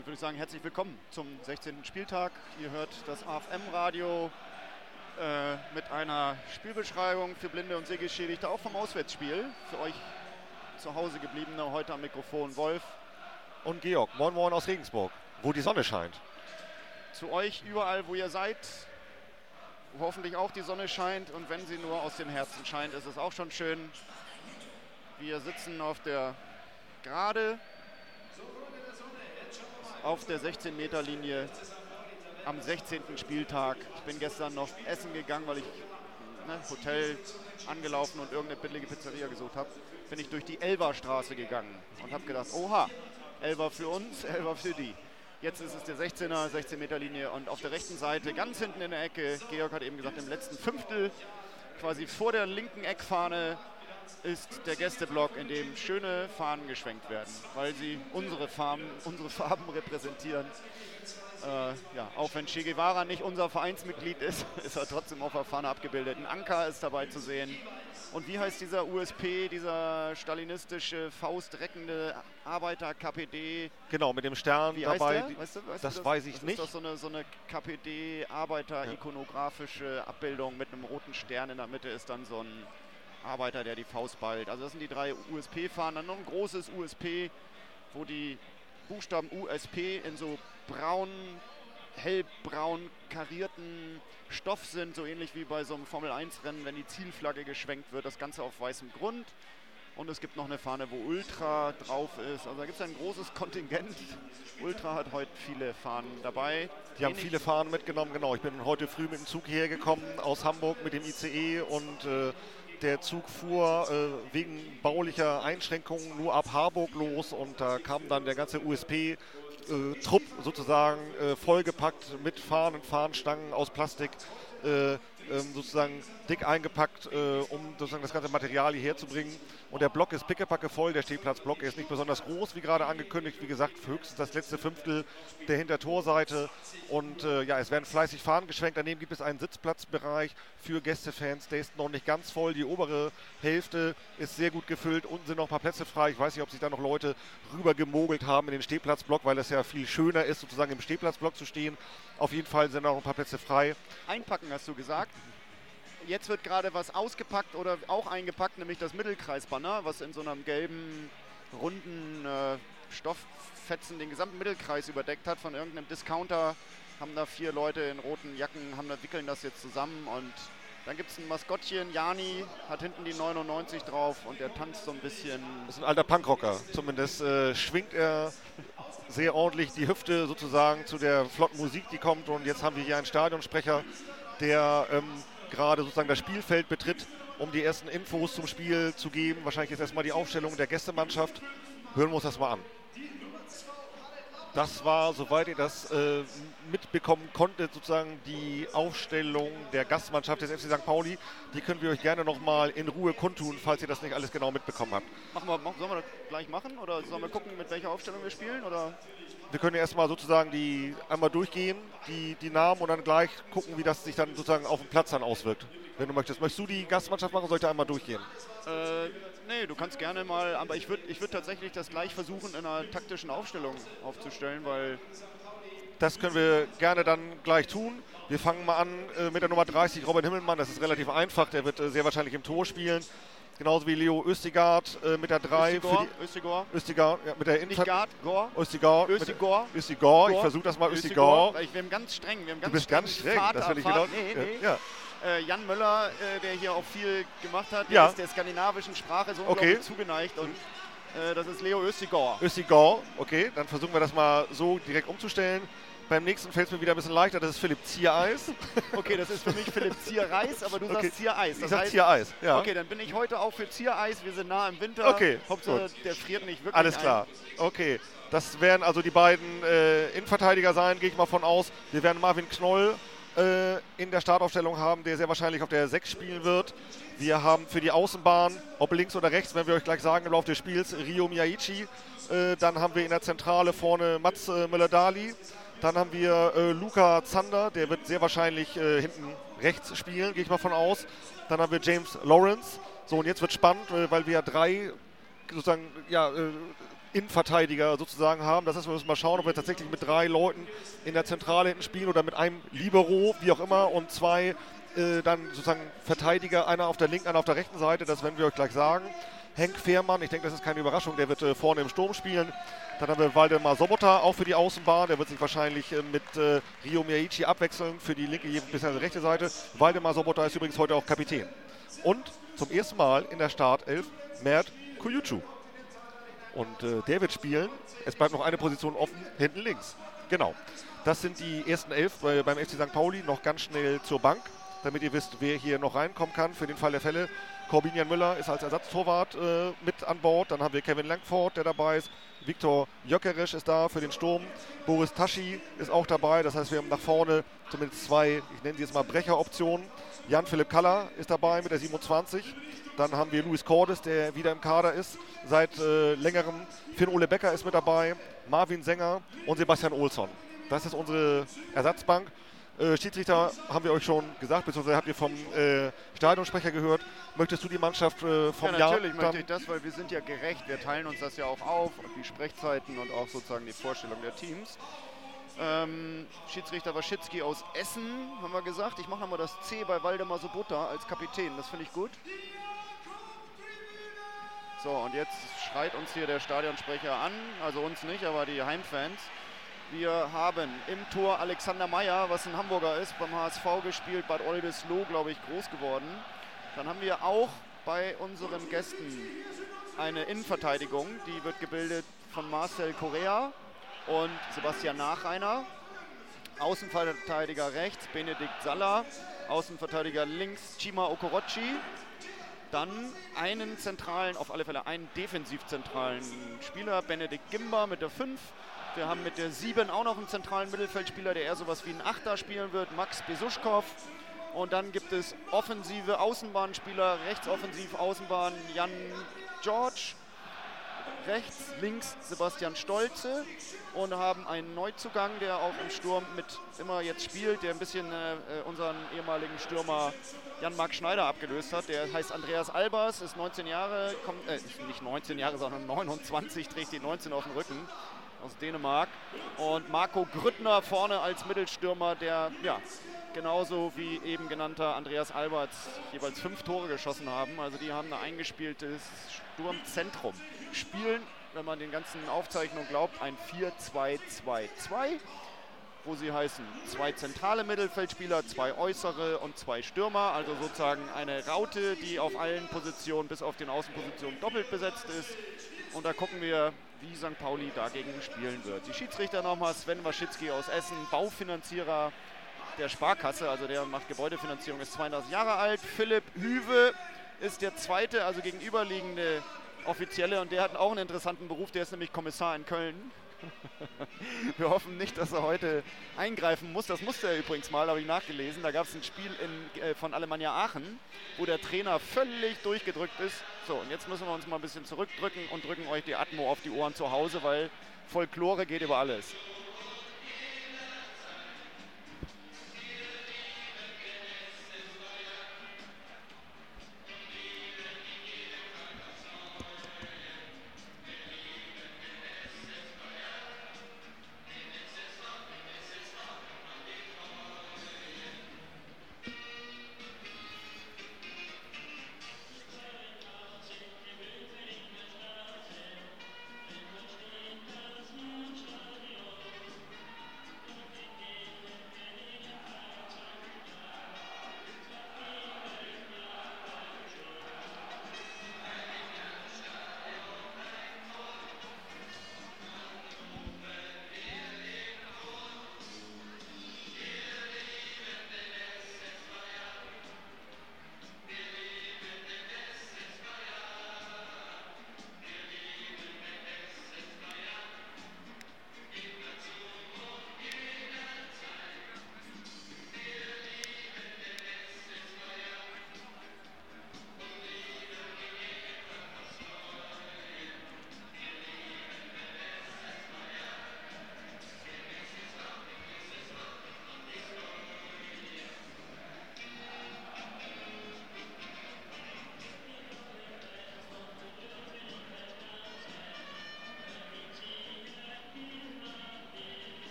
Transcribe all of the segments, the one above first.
Damit würde ich sagen, herzlich willkommen zum 16. Spieltag. Ihr hört das AFM-Radio mit einer Spielbeschreibung für Blinde und Sehgeschädigte, auch vom Auswärtsspiel. Für euch zu Hause gebliebene, heute am Mikrofon Wolf. Und Georg, moin moin aus Regensburg, wo die Sonne scheint. Zu euch überall, wo ihr seid, wo hoffentlich auch die Sonne scheint. Und wenn sie nur aus den Herzen scheint, ist es auch schon schön. Wir sitzen auf der Gerade auf der 16-Meter-Linie am 16. Spieltag. Ich bin gestern noch essen gegangen, weil ich Hotel angelaufen und irgendeine billige Pizzeria gesucht habe. Bin ich durch die Elberstraße gegangen und habe gedacht, oha, Elber für uns, Elber für die. Jetzt ist es der 16er, 16-Meter-Linie und auf der rechten Seite, ganz hinten in der Ecke, Georg hat eben gesagt, im letzten Fünftel, quasi vor der linken Eckfahne, ist der Gästeblock, in dem schöne Fahnen geschwenkt werden, weil sie unsere Farben repräsentieren. Auch wenn Che Guevara nicht unser Vereinsmitglied ist, ist er trotzdem auf der Fahne abgebildet. Ein Anker ist dabei zu sehen. Und wie heißt dieser USP, dieser stalinistische, faustreckende Arbeiter-KPD? Genau, mit dem Stern wie dabei. Weißt du, das weiß ich nicht. Das ist doch so eine KPD-Arbeiter-ikonografische Abbildung mit einem roten Stern. In der Mitte ist dann so ein Arbeiter, der die Faust ballt. Also das sind die 3 USP-Fahnen. Dann noch ein großes USP, wo die Buchstaben USP in so hellbraun karierten Stoff sind, so ähnlich wie bei so einem Formel-1-Rennen, wenn die Zielflagge geschwenkt wird, das Ganze auf weißem Grund. Und es gibt noch eine Fahne, wo Ultra drauf ist. Also da gibt es ein großes Kontingent. Ultra hat heute viele Fahnen dabei. Die haben viele Fahnen mitgenommen, genau. Ich bin heute früh mit dem Zug hierher gekommen aus Hamburg mit dem ICE und der Zug fuhr wegen baulicher Einschränkungen nur ab Harburg los und da kam dann der ganze USP-Trupp sozusagen vollgepackt mit Fahnen, Fahnenstangen aus Plastik, sozusagen dick eingepackt, um sozusagen das ganze Material hierher zu bringen. Und der Block ist pickepacke voll, der Stehplatzblock ist nicht besonders groß, wie gerade angekündigt. Wie gesagt, höchstens das letzte Fünftel der Hintertorseite. Und es werden fleißig Fahnen geschwenkt. Daneben gibt es einen Sitzplatzbereich für Gästefans. Der ist noch nicht ganz voll. Die obere Hälfte ist sehr gut gefüllt. Unten sind noch ein paar Plätze frei. Ich weiß nicht, ob sich da noch Leute rüber gemogelt haben in den Stehplatzblock, weil es ja viel schöner ist, sozusagen im Stehplatzblock zu stehen. Auf jeden Fall sind noch ein paar Plätze frei. Einpacken hast du gesagt. Jetzt wird gerade was ausgepackt oder auch eingepackt, nämlich das Mittelkreisbanner, was in so einem gelben, runden Stofffetzen den gesamten Mittelkreis überdeckt hat von irgendeinem Discounter. Haben da 4 Leute in roten Jacken, wickeln das jetzt zusammen und dann gibt es ein Maskottchen, Jani, hat hinten die 99 drauf und der tanzt so ein bisschen. Das ist ein alter Punkrocker, zumindest schwingt er sehr ordentlich die Hüfte sozusagen zu der flotten Musik, die kommt. Und jetzt haben wir hier einen Stadionsprecher, der gerade sozusagen das Spielfeld betritt, um die ersten Infos zum Spiel zu geben. Wahrscheinlich ist erstmal die Aufstellung der Gästemannschaft. Hören wir uns das mal an. Das war, soweit ihr das mitbekommen konntet, sozusagen die Aufstellung der Gastmannschaft des FC St. Pauli. Die können wir euch gerne nochmal in Ruhe kundtun, falls ihr das nicht alles genau mitbekommen habt. Sollen wir das gleich machen oder sollen wir gucken, mit welcher Aufstellung wir spielen? Oder? Wir können ja erstmal sozusagen einmal durchgehen, die Namen und dann gleich gucken, wie das sich dann sozusagen auf dem Platz dann auswirkt. Wenn du möchtest. Möchtest du die Gastmannschaft machen, soll ich da einmal durchgehen? Nee, du kannst gerne mal, aber ich würd tatsächlich das gleich versuchen, in einer taktischen Aufstellung aufzustellen, weil... Das können wir gerne dann gleich tun. Wir fangen mal an mit der Nummer 30, Robin Himmelmann. Das ist relativ einfach, der wird sehr wahrscheinlich im Tor spielen. Genauso wie Leo Östigard mit der 3. Östigard, ja, mit der nicht Gard, Gor. Östigard. Ich versuche das mal, Östigard. Wir haben ganz streng. Du bist ganz streng, das will ich genau. Nee. Ja. Jan Möller, der hier auch viel gemacht hat, ist der skandinavischen Sprache so unglaublich zugeneigt und das ist Leo Östigard. Östigard, okay, dann versuchen wir das mal so direkt umzustellen. Beim nächsten fällt es mir wieder ein bisschen leichter, das ist Philipp Ziereis. Okay, das ist für mich Philipp Ziereis, aber du sagst Ziereis. Ich sag Ziereis, ja. Okay, dann bin ich heute auch für Ziereis, wir sind nah im Winter. Okay, Hauptsache, der friert nicht wirklich Alles klar, okay. Das werden also die beiden Innenverteidiger sein, gehe ich mal von aus. Wir werden Marvin Knoll in der Startaufstellung haben, der sehr wahrscheinlich auf der 6 spielen wird. Wir haben für die Außenbahn, ob links oder rechts, werden wir euch gleich sagen im Laufe des Spiels, Rio Miyaichi. Dann haben wir in der Zentrale vorne Mats Möller-Dali. Dann haben wir Luca Zander, der wird sehr wahrscheinlich hinten rechts spielen, gehe ich mal von aus. Dann haben wir James Lawrence. So, und jetzt wird spannend, weil wir 3 sozusagen, ja, Innenverteidiger sozusagen haben. Das heißt, wir müssen mal schauen, ob wir tatsächlich mit 3 Leuten in der Zentrale hinten spielen oder mit einem Libero, wie auch immer, und 2 dann sozusagen Verteidiger, einer auf der linken, einer auf der rechten Seite. Das werden wir euch gleich sagen. Henk Fehrmann, ich denke, das ist keine Überraschung, der wird vorne im Sturm spielen. Dann haben wir Waldemar Sobota auch für die Außenbahn. Der wird sich wahrscheinlich mit Rio Miyaichi abwechseln für die linke bzw. rechte Seite. Waldemar Sobota ist übrigens heute auch Kapitän. Und zum ersten Mal in der Startelf Mert Kuyucu. Und der wird spielen. Es bleibt noch eine Position offen, hinten links. Genau. Das sind die ersten 11 beim FC St. Pauli. Noch ganz schnell zur Bank, damit ihr wisst, wer hier noch reinkommen kann für den Fall der Fälle. Corbinian Müller ist als Ersatztorwart mit an Bord. Dann haben wir Kevin Langford, der dabei ist. Viktor Gyökeres ist da für den Sturm. Boris Taschi ist auch dabei. Das heißt, wir haben nach vorne zumindest 2, ich nenne sie jetzt mal Brecheroptionen. Jan-Philipp Kaller ist dabei mit der 27. Dann haben wir Luis Cordes, der wieder im Kader ist seit längerem. Finn-Ole Becker ist mit dabei. Marvin Sänger und Sebastian Olsson. Das ist unsere Ersatzbank. Schiedsrichter haben wir euch schon gesagt, beziehungsweise habt ihr vom Stadionsprecher gehört. Möchtest du die Mannschaft vom Jahr? Natürlich möchte ich das, weil wir sind ja gerecht. Wir teilen uns das ja auch auf, die Sprechzeiten und auch sozusagen die Vorstellung der Teams. Schiedsrichter Waschitzki aus Essen, haben wir gesagt. Ich mache nochmal das C bei Waldemar Sobota als Kapitän, das finde ich gut. So, und jetzt schreit uns hier der Stadionsprecher an, also uns nicht, aber die Heimfans. Wir haben im Tor Alexander Meyer, was ein Hamburger ist, beim HSV gespielt, Bad Oldesloe, glaube ich, groß geworden. Dann haben wir auch bei unseren Gästen eine Innenverteidigung, die wird gebildet von Marcel Correa und Sebastian Nachreiner. Außenverteidiger rechts Benedikt Salla, Außenverteidiger links Chima Okorochi. Dann einen zentralen, auf alle Fälle einen defensivzentralen Spieler, Benedikt Gimba mit der 5. Wir haben mit der 7 auch noch einen zentralen Mittelfeldspieler, der eher sowas wie ein Achter spielen wird, Max Besuschkow. Und dann gibt es offensive Außenbahnspieler, rechtsoffensiv Außenbahn Jan George, rechts, links Sebastian Stolze und haben einen Neuzugang, der auch im Sturm mit immer jetzt spielt, der ein bisschen unseren ehemaligen Stürmer Jan-Marc Schneider abgelöst hat. Der heißt Andreas Albers, ist 19 Jahre, nicht 19 Jahre, sondern 29, trägt die 19 auf dem Rücken. Aus Dänemark. Und Marco Grüttner vorne als Mittelstürmer, der ja genauso wie eben genannter Andreas Alberts jeweils 5 Tore geschossen haben. Also die haben ein eingespieltes Sturmzentrum. Spielen, wenn man den ganzen Aufzeichnungen glaubt, ein 4-2-2-2, wo sie heißen 2 zentrale Mittelfeldspieler, 2 äußere und 2 Stürmer. Also sozusagen eine Raute, die auf allen Positionen bis auf den Außenpositionen doppelt besetzt ist. Und da gucken wir, wie St. Pauli dagegen spielen wird. Die Schiedsrichter nochmal Sven Waschitzki aus Essen, Baufinanzierer der Sparkasse, also der macht Gebäudefinanzierung, ist 32 Jahre alt. Philipp Hüwe ist der zweite, also gegenüberliegende Offizielle und der hat auch einen interessanten Beruf, der ist nämlich Kommissar in Köln. Wir hoffen nicht, dass er heute eingreifen muss. Das musste er übrigens mal, habe ich nachgelesen. Da gab es ein Spiel von Alemannia Aachen, wo der Trainer völlig durchgedrückt ist. So, und jetzt müssen wir uns mal ein bisschen zurückdrücken und drücken euch die Atmo auf die Ohren zu Hause, weil Folklore geht über alles.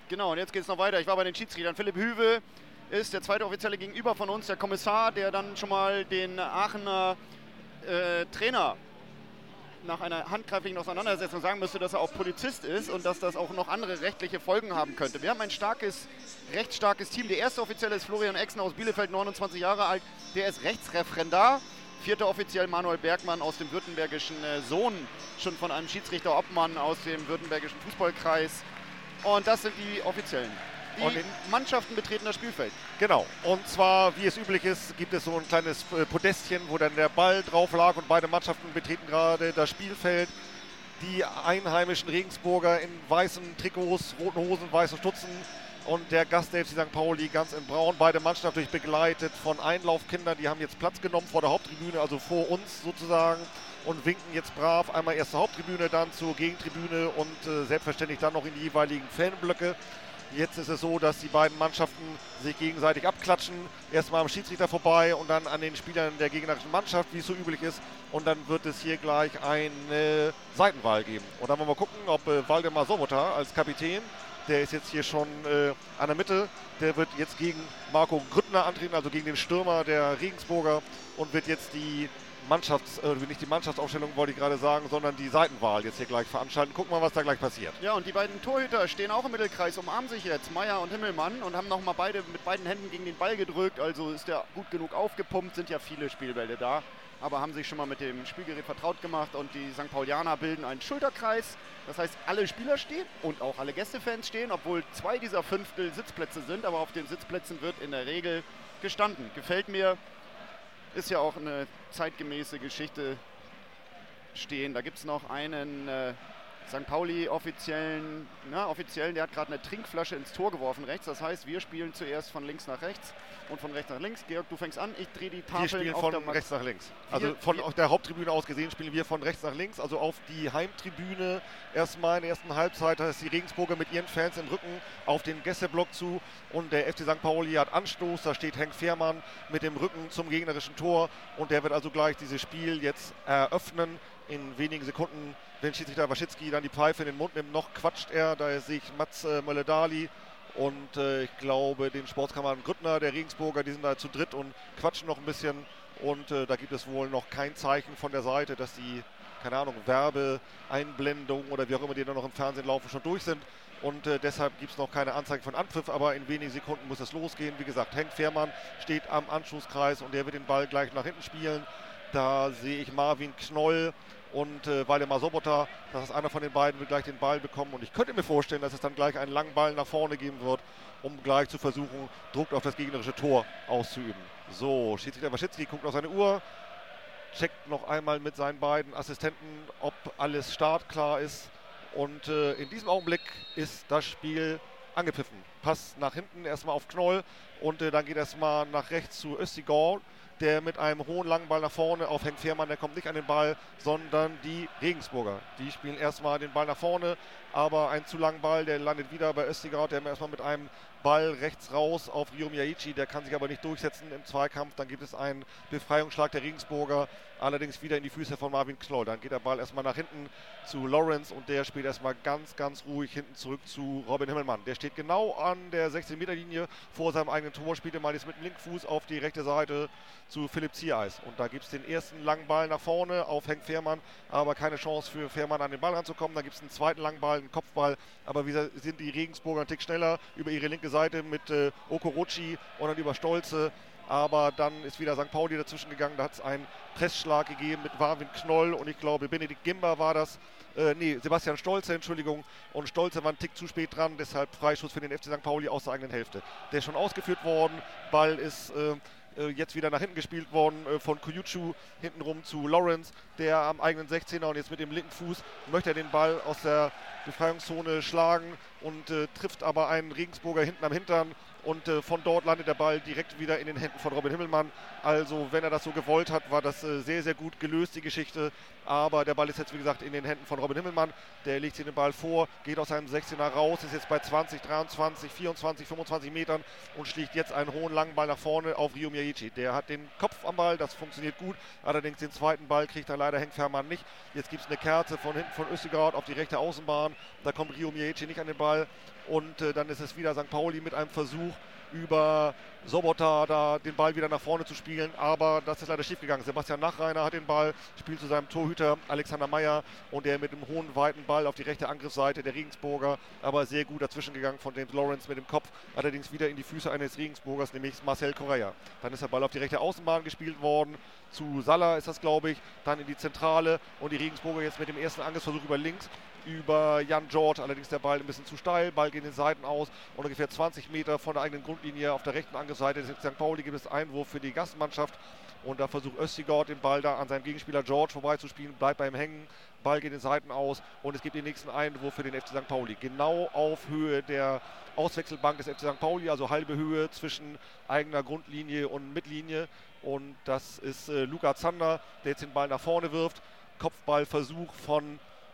Genau, und jetzt geht es noch weiter. Ich war bei den Schiedsrichtern. Philipp Hüwe ist der zweite Offizielle gegenüber von uns, der Kommissar, der dann schon mal den Aachener Trainer nach einer handgreiflichen Auseinandersetzung sagen müsste, dass er auch Polizist ist und dass das auch noch andere rechtliche Folgen haben könnte. Wir haben ein recht starkes Team. Der erste Offizielle ist Florian Exner aus Bielefeld, 29 Jahre alt. Der ist Rechtsreferendar. Vierter Offiziell Manuel Bergmann aus dem württembergischen Sohn, schon von einem Schiedsrichter Obmann aus dem württembergischen Fußballkreis. Und das sind die Offiziellen. Die Mannschaften betreten das Spielfeld. Genau. Und zwar, wie es üblich ist, gibt es so ein kleines Podestchen, wo dann der Ball drauf lag und beide Mannschaften betreten gerade das Spielfeld. Die einheimischen Regensburger in weißen Trikots, roten Hosen, weißen Stutzen und der Gast der FC St. Pauli ganz in braun. Beide Mannschaften natürlich begleitet von Einlaufkindern, die haben jetzt Platz genommen vor der Haupttribüne, also vor uns sozusagen, und winken jetzt brav einmal erst zur Haupttribüne, dann zur Gegentribüne und selbstverständlich dann noch in die jeweiligen Fanblöcke. Jetzt ist es so, dass die beiden Mannschaften sich gegenseitig abklatschen. Erstmal am Schiedsrichter vorbei und dann an den Spielern der gegnerischen Mannschaft, wie es so üblich ist. Und dann wird es hier gleich eine Seitenwahl geben. Und dann wollen wir gucken, ob Waldemar Sobota als Kapitän, der ist jetzt hier schon an der Mitte, der wird jetzt gegen Marco Grüttner antreten, also gegen den Stürmer der Regensburger, und wird jetzt die nicht die Mannschaftsaufstellung, wollte ich gerade sagen, sondern die Seitenwahl jetzt hier gleich veranstalten. Gucken wir mal, was da gleich passiert. Ja, und die beiden Torhüter stehen auch im Mittelkreis, umarmen sich jetzt, Meier und Himmelmann, und haben nochmal mit beiden Händen gegen den Ball gedrückt. Also ist der gut genug aufgepumpt, sind ja viele Spielbälle da, aber haben sich schon mal mit dem Spielgerät vertraut gemacht, und die St. Paulianer bilden einen Schulterkreis. Das heißt, alle Spieler stehen und auch alle Gästefans stehen, obwohl 2 dieser Fünftel Sitzplätze sind, aber auf den Sitzplätzen wird in der Regel gestanden. Gefällt mir. Ist ja auch eine zeitgemäße Geschichte stehen. Da gibt es noch einen St. Pauli-Offiziellen, der hat gerade eine Trinkflasche ins Tor geworfen rechts. Das heißt, wir spielen zuerst von links nach rechts und von rechts nach links. Georg, du fängst an, ich drehe die Tafeln. Wir spielen von rechts nach links. Also von der Haupttribüne aus gesehen spielen wir von rechts nach links. Also auf die Heimtribüne erstmal in der ersten Halbzeit. Da ist die Regensburger mit ihren Fans im Rücken auf den Gästeblock zu. Und der FC St. Pauli hat Anstoß. Da steht Henk Fehrmann mit dem Rücken zum gegnerischen Tor. Und der wird also gleich dieses Spiel jetzt eröffnen. In wenigen Sekunden, wenn Schiedsrichter Waschitzki dann die Pfeife in den Mund nimmt, noch quatscht er. Da sehe ich Mats Mölle-Dali und ich glaube den Sportskameraden Grüttner, der Regensburger, die sind da zu dritt und quatschen noch ein bisschen. Und da gibt es wohl noch kein Zeichen von der Seite, dass die, keine Ahnung, Werbeeinblendung oder wie auch immer, die da noch im Fernsehen laufen, schon durch sind. Und deshalb gibt es noch keine Anzeige von Anpfiff, aber in wenigen Sekunden muss es losgehen. Wie gesagt, Henk Fehrmann steht am Anschlusskreis und der wird den Ball gleich nach hinten spielen. Da sehe ich Marvin Knoll und Waldemar Sobota. Das ist einer von den beiden, wird gleich den Ball bekommen. Und ich könnte mir vorstellen, dass es dann gleich einen langen Ball nach vorne geben wird, um gleich zu versuchen, Druck auf das gegnerische Tor auszuüben. So, Schiedsrichter Waschitzki guckt auf seine Uhr, checkt noch einmal mit seinen beiden Assistenten, ob alles startklar ist. Und in diesem Augenblick ist das Spiel angepfiffen. Pass nach hinten erstmal auf Knoll und dann geht erstmal nach rechts zu Östigård, der mit einem hohen langen Ball nach vorne auf Henk Fehrmann, der kommt nicht an den Ball, sondern die Regensburger. Die spielen erstmal den Ball nach vorne, aber ein zu langen Ball, der landet wieder bei Östigård, der erstmal mit einem Ball rechts raus auf Rio Miyagichi, der kann sich aber nicht durchsetzen im Zweikampf. Dann gibt es einen Befreiungsschlag der Regensburger, allerdings wieder in die Füße von Marvin Knoll. Dann geht der Ball erstmal nach hinten zu Lawrence und der spielt erstmal ganz, ganz ruhig hinten zurück zu Robin Himmelmann. Der steht genau an der 16-Meter-Linie vor seinem eigenen Tor, spielt den Ball jetzt mit dem linken Fuß auf die rechte Seite zu Philipp Ziereis. Und da gibt es den ersten langen Ball nach vorne auf Henk Fehrmann, aber keine Chance für Fehrmann an den Ball ranzukommen. Dann gibt es einen zweiten langen Ball, einen Kopfball, aber wieder sind die Regensburger einen Tick schneller über ihre linke Seite mit Okorochi und dann über Stolze. Aber dann ist wieder St. Pauli dazwischen gegangen. Da hat es einen Pressschlag gegeben mit Marvin Knoll und ich glaube Benedikt Gimber war das. Sebastian Stolze, Entschuldigung. Und Stolze war einen Tick zu spät dran, deshalb Freischuss für den FC St. Pauli aus der eigenen Hälfte. Der ist schon ausgeführt worden. Ball ist jetzt wieder nach hinten gespielt worden von Kuyuchu hintenrum zu Lawrence, der am eigenen 16er und jetzt mit dem linken Fuß möchte er den Ball aus der Befreiungszone schlagen und trifft aber einen Regensburger hinten am Hintern. Und von dort landet der Ball direkt wieder in den Händen von Robin Himmelmann. Also wenn er das so gewollt hat, war das sehr, sehr gut gelöst, die Geschichte. Aber der Ball ist jetzt, wie gesagt, in den Händen von Robin Himmelmann. Der legt sich den Ball vor, geht aus seinem 16er raus, ist jetzt bei 20, 23, 24, 25 Metern und schlägt jetzt einen hohen langen Ball nach vorne auf Rio Miyagichi. Der hat den Kopf am Ball, das funktioniert gut. Allerdings den zweiten Ball kriegt er leider Henk Fehrmann nicht. Jetzt gibt es eine Kerze von hinten von Östigård auf die rechte Außenbahn. Da kommt Rio Miyagichi nicht an den Ball. Ball. Und dann ist es wieder St. Pauli mit einem Versuch, über Sobota da den Ball wieder nach vorne zu spielen, aber das ist leider schief gegangen. Sebastian Nachreiner hat den Ball, spielt zu seinem Torhüter Alexander Meyer und der mit dem hohen, weiten Ball auf die rechte Angriffsseite der Regensburger, aber sehr gut dazwischen gegangen von James Lawrence mit dem Kopf, allerdings wieder in die Füße eines Regensburgers, nämlich Marcel Correa. Dann ist der Ball auf die rechte Außenbahn gespielt worden, zu Salla ist das, glaube ich, dann in die Zentrale und die Regensburger jetzt mit dem ersten Angriffsversuch über links, über Jan George, allerdings der Ball ein bisschen zu steil, Ball geht in den Seiten aus und ungefähr 20 Meter von der eigenen Grundlinie auf der rechten Angriffsseite des St. Pauli gibt es Einwurf für die Gastmannschaft und da versucht Östigard den Ball da an seinem Gegenspieler George vorbeizuspielen, bleibt bei ihm hängen, Ball geht in den Seiten aus und es gibt den nächsten Einwurf für den FC St. Pauli, genau auf Höhe der Auswechselbank des FC St. Pauli, also halbe Höhe zwischen eigener Grundlinie und Mittellinie und das ist Luca Zander, der jetzt den Ball nach vorne wirft, Kopfballversuch von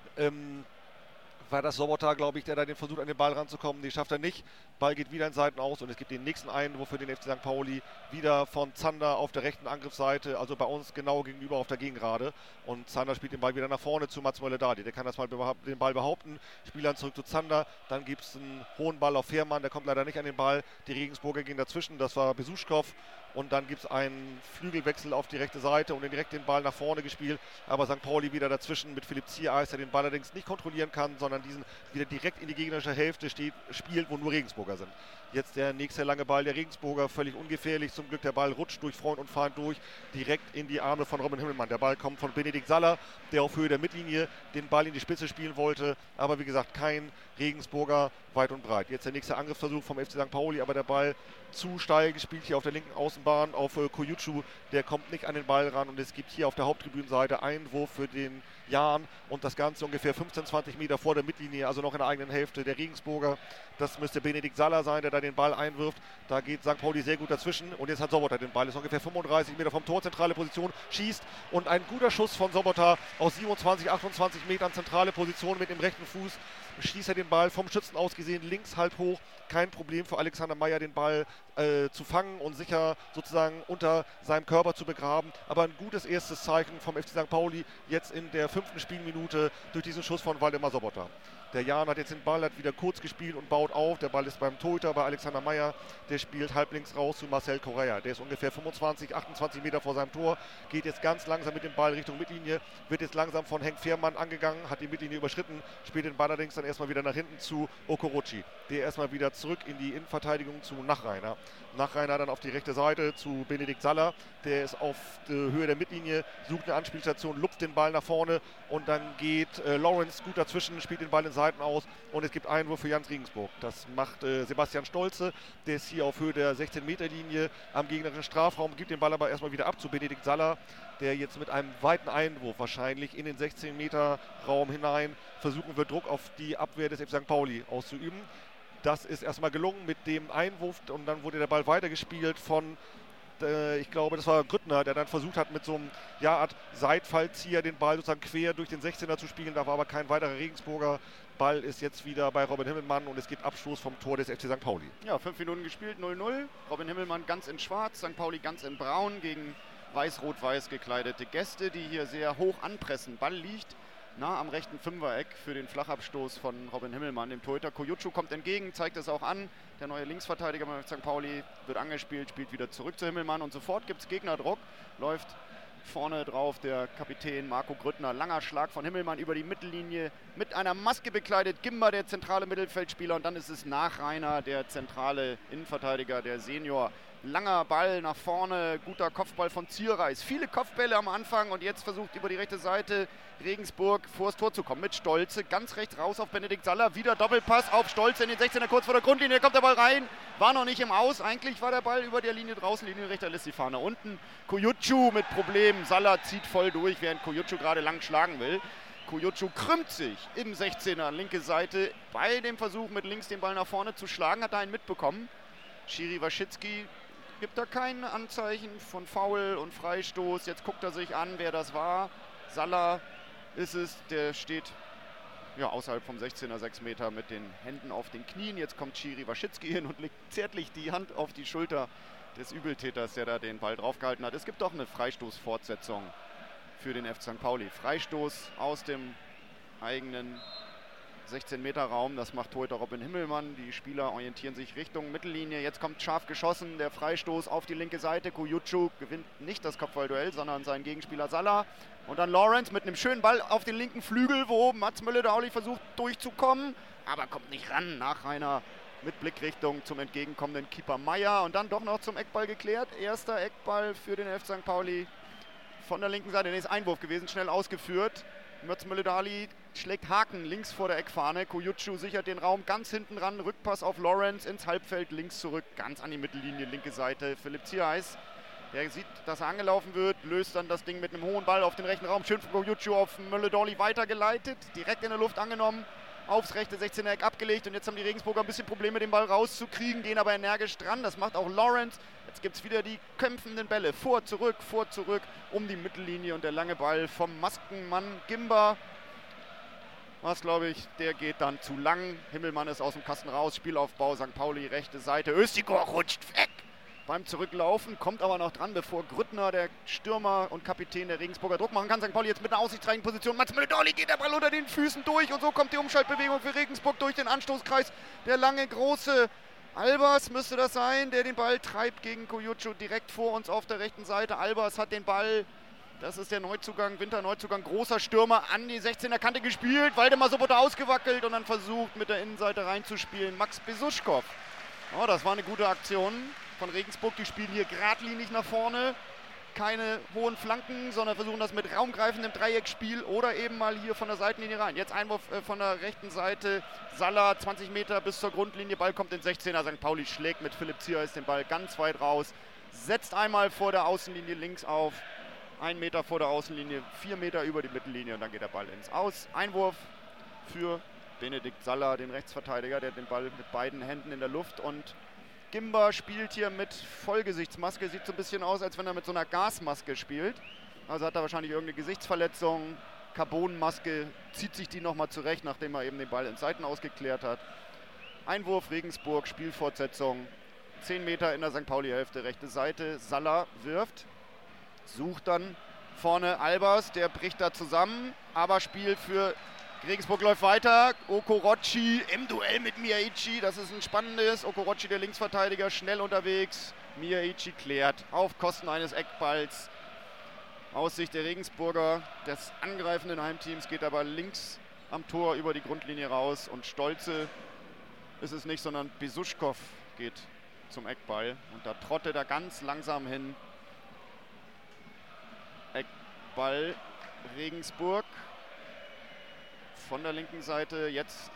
war das Sobota, glaube ich, der da den versucht, an den Ball ranzukommen. Die schafft er nicht. Ball geht wieder in Seiten aus und es gibt den nächsten Einwurf für den FC St. Pauli. Wieder von Zander auf der rechten Angriffsseite, also bei uns genau gegenüber auf der Gegengrade. Und Zander spielt den Ball wieder nach vorne zu Mats Möller-Dali. Der kann das mal den Ball behaupten. Spielern zurück zu Zander. Dann gibt es einen hohen Ball auf Fährmann. Der kommt leider nicht an den Ball. Die Regensburger gehen dazwischen. Das war Besuschkow. Und dann gibt es einen Flügelwechsel auf die rechte Seite und direkt den Ball nach vorne gespielt. Aber St. Pauli wieder dazwischen mit Philipp Ziereis, der den Ball allerdings nicht kontrollieren kann, sondern diesen wieder direkt in die gegnerische Hälfte spielt, wo nur Regensburger sind. Jetzt der nächste lange Ball der Regensburger, völlig ungefährlich. Zum Glück der Ball rutscht durch Freund und Feind durch, direkt in die Arme von Robin Himmelmann. Der Ball kommt von Benedikt Salla, der auf Höhe der Mittellinie den Ball in die Spitze spielen wollte. Aber wie gesagt, kein Regensburger weit und breit. Jetzt der nächste Angriffsversuch vom FC St. Pauli, aber der Ball zu steil gespielt hier auf der linken Außenbahn auf Kojucu. Der kommt nicht an den Ball ran und es gibt hier auf der Haupttribünenseite Einwurf für den Jan und das Ganze ungefähr 15, 20 Meter vor der Mittellinie, also noch in der eigenen Hälfte der Regensburger. Das müsste Benedikt Salla sein, der da den Ball einwirft. Da geht St. Pauli sehr gut dazwischen und jetzt hat Sobota den Ball. Ist ungefähr 35 Meter vom Tor, zentrale Position, schießt und ein guter Schuss von Sobota aus 27, 28 Metern, zentrale Position mit dem rechten Fuß. Schießt er den Ball vom Schützen aus gesehen, links halb hoch. Kein Problem für Alexander Meyer, den Ball zu fangen und sicher sozusagen unter seinem Körper zu begraben. Aber ein gutes erstes Zeichen vom FC St. Pauli jetzt in der 5. Spielminute durch diesen Schuss von Waldemar Sobota. Der Jan hat jetzt den Ball, hat wieder kurz gespielt und baut auf. Der Ball ist beim Torhüter, bei Alexander Meyer. Der spielt halblinks raus zu Marcel Correa. Der ist ungefähr 25, 28 Meter vor seinem Tor. Geht jetzt ganz langsam mit dem Ball Richtung Mittellinie. Wird jetzt langsam von Henk Fährmann angegangen. Hat die Mittellinie überschritten. Spielt den Ball allerdings dann erstmal wieder nach hinten zu Okorochi. Der erstmal wieder zurück in die Innenverteidigung zu Nachreiner. Nachreiner dann auf die rechte Seite zu Benedikt Salla. Der ist auf Höhe der Mittellinie, sucht eine Anspielstation, lupft den Ball nach vorne und dann geht Lawrence gut dazwischen, spielt den Ball in Seiten aus und es gibt Einwurf für Jans Regensburg. Das macht Sebastian Stolze, der ist hier auf Höhe der 16-Meter-Linie am gegnerischen Strafraum, gibt den Ball aber erstmal wieder ab zu Benedikt Salla, der jetzt mit einem weiten Einwurf wahrscheinlich in den 16-Meter-Raum hinein versuchen wird, Druck auf die Abwehr des FC St. Pauli auszuüben. Das ist erstmal gelungen mit dem Einwurf und dann wurde der Ball weitergespielt von, ich glaube, das war Grüttner, der dann versucht hat, mit so einem Art Seitfallzieher den Ball sozusagen quer durch den 16er zu spielen. Da war aber kein weiterer Regensburger. Ball ist jetzt wieder bei Robin Himmelmann und es gibt Abstoß vom Tor des FC St. Pauli. Ja, 5 Minuten gespielt, 0-0. Robin Himmelmann ganz in schwarz, St. Pauli ganz in braun gegen weiß-rot-weiß gekleidete Gäste, die hier sehr hoch anpressen. Ball liegt nah am rechten Fünfereck für den Flachabstoß von Robin Himmelmann, dem Torhüter. Kojucu kommt entgegen, zeigt es auch an. Der neue Linksverteidiger bei St. Pauli wird angespielt, spielt wieder zurück zu Himmelmann und sofort gibt es Gegnerdruck. Läuft vorne drauf der Kapitän Marco Grüttner. Langer Schlag von Himmelmann über die Mittellinie. Mit einer Maske bekleidet Gimba, der zentrale Mittelfeldspieler. Und dann ist es Nachreiner, der zentrale Innenverteidiger, der Senior. Langer Ball nach vorne, guter Kopfball von Ziereis. Viele Kopfbälle am Anfang und jetzt versucht über die rechte Seite Regensburg vor das Tor zu kommen. Mit Stolze, ganz rechts raus auf Benedikt Salla. Wieder Doppelpass auf Stolze in den 16er, kurz vor der Grundlinie. Kommt der Ball rein, war noch nicht im Aus. Eigentlich war der Ball über der Linie draußen, Linienrichter lässt die Fahne unten. Kojucu mit Problemen, Salla zieht voll durch, während Kojucu gerade lang schlagen will. Kojucu krümmt sich im 16er, linke Seite. Bei dem Versuch mit links den Ball nach vorne zu schlagen, hat er einen mitbekommen. Schiri Waschitzki gibt da kein Anzeichen von Foul und Freistoß. Jetzt guckt er sich an, wer das war. Salla ist es, der steht ja, außerhalb vom 16er, 6 Meter mit den Händen auf den Knien. Jetzt kommt Schiri Waschitzki hin und legt zärtlich die Hand auf die Schulter des Übeltäters, der da den Ball draufgehalten hat. Es gibt doch eine Freistoßfortsetzung für den FC St. Pauli. Freistoß aus dem eigenen 16-Meter-Raum. Das macht Torhüter Robin Himmelmann. Die Spieler orientieren sich Richtung Mittellinie. Jetzt kommt scharf geschossen. Der Freistoß auf die linke Seite. Kujucu gewinnt nicht das Kopfballduell, sondern sein Gegenspieler Salah. Und dann Lawrence mit einem schönen Ball auf den linken Flügel, wo Mats Mölle-Dähli versucht durchzukommen. Aber kommt nicht ran. Nachreiner mit Blickrichtung zum entgegenkommenden Keeper Meier. Und dann doch noch zum Eckball geklärt. Erster Eckball für den FC St. Pauli. Von der linken Seite, der ist Einwurf gewesen, schnell ausgeführt. Mats Mölle-Dähli schlägt Haken links vor der Eckfahne. Kujucu sichert den Raum ganz hinten ran. Rückpass auf Lawrence ins Halbfeld, links zurück, ganz an die Mittellinie, linke Seite. Philipp Zierheis, der sieht, dass er angelaufen wird, löst dann das Ding mit einem hohen Ball auf den rechten Raum. Schön von Kujucu auf Mölle-Dähli weitergeleitet, direkt in der Luft angenommen. Aufs rechte 16er Eck abgelegt und jetzt haben die Regensburger ein bisschen Probleme, den Ball rauszukriegen, gehen aber energisch dran. Das macht auch Lawrence. Jetzt gibt es wieder die kämpfenden Bälle. Vor, zurück, um die Mittellinie und der lange Ball vom Maskenmann Gimba. Was glaube ich, der geht dann zu lang. Himmelmann ist aus dem Kasten raus. Spielaufbau, St. Pauli, rechte Seite. Östigor rutscht weg beim Zurücklaufen, kommt aber noch dran, bevor Grüttner, der Stürmer und Kapitän der Regensburger, Druck machen kann. St. Pauli jetzt mit einer aussichtsreichen Position. Mats Mölle-Dähli geht der Ball unter den Füßen durch und so kommt die Umschaltbewegung für Regensburg durch den Anstoßkreis. Der lange, große Albers müsste das sein, der den Ball treibt gegen Kujucu direkt vor uns auf der rechten Seite. Albers hat den Ball, das ist der Neuzugang, Winterneuzugang, großer Stürmer, an die 16er Kante gespielt. Waldemar Sobota ausgewackelt und dann versucht mit der Innenseite reinzuspielen. Max Besuschkow. Oh, das war eine gute Aktion von Regensburg. Die spielen hier geradlinig nach vorne. Keine hohen Flanken, sondern versuchen das mit raumgreifendem Dreieckspiel oder eben mal hier von der Seitenlinie rein. Jetzt Einwurf von der rechten Seite. Salah 20 Meter bis zur Grundlinie. Ball kommt in 16er. St. Pauli schlägt mit Philipp Zierheis den Ball ganz weit raus. Setzt einmal vor der Außenlinie links auf. 1 Meter vor der Außenlinie, 4 Meter über die Mittellinie und dann geht der Ball ins Aus. Einwurf für Benedikt Salah, den Rechtsverteidiger, der hat den Ball mit beiden Händen in der Luft und Gimba spielt hier mit Vollgesichtsmaske. Sieht so ein bisschen aus, als wenn er mit so einer Gasmaske spielt. Also hat er wahrscheinlich irgendeine Gesichtsverletzung. Carbonmaske, zieht sich die nochmal zurecht, nachdem er eben den Ball in Seiten ausgeklärt hat. Einwurf Regensburg, Spielfortsetzung. 10 Meter in der St. Pauli-Hälfte, rechte Seite. Salah wirft, sucht dann vorne Albers, der bricht da zusammen. Aber Spiel für Regensburg läuft weiter. Okorochi im Duell mit Miyaichi. Das ist ein spannendes. Okorochi, der Linksverteidiger, schnell unterwegs. Miyaichi klärt auf Kosten eines Eckballs. Aus Sicht der Regensburger, des angreifenden Heimteams, geht aber links am Tor über die Grundlinie raus. Und Stolze ist es nicht, sondern Besuschkow geht zum Eckball. Und da trottet er ganz langsam hin. Eckball Regensburg. Von der linken Seite, jetzt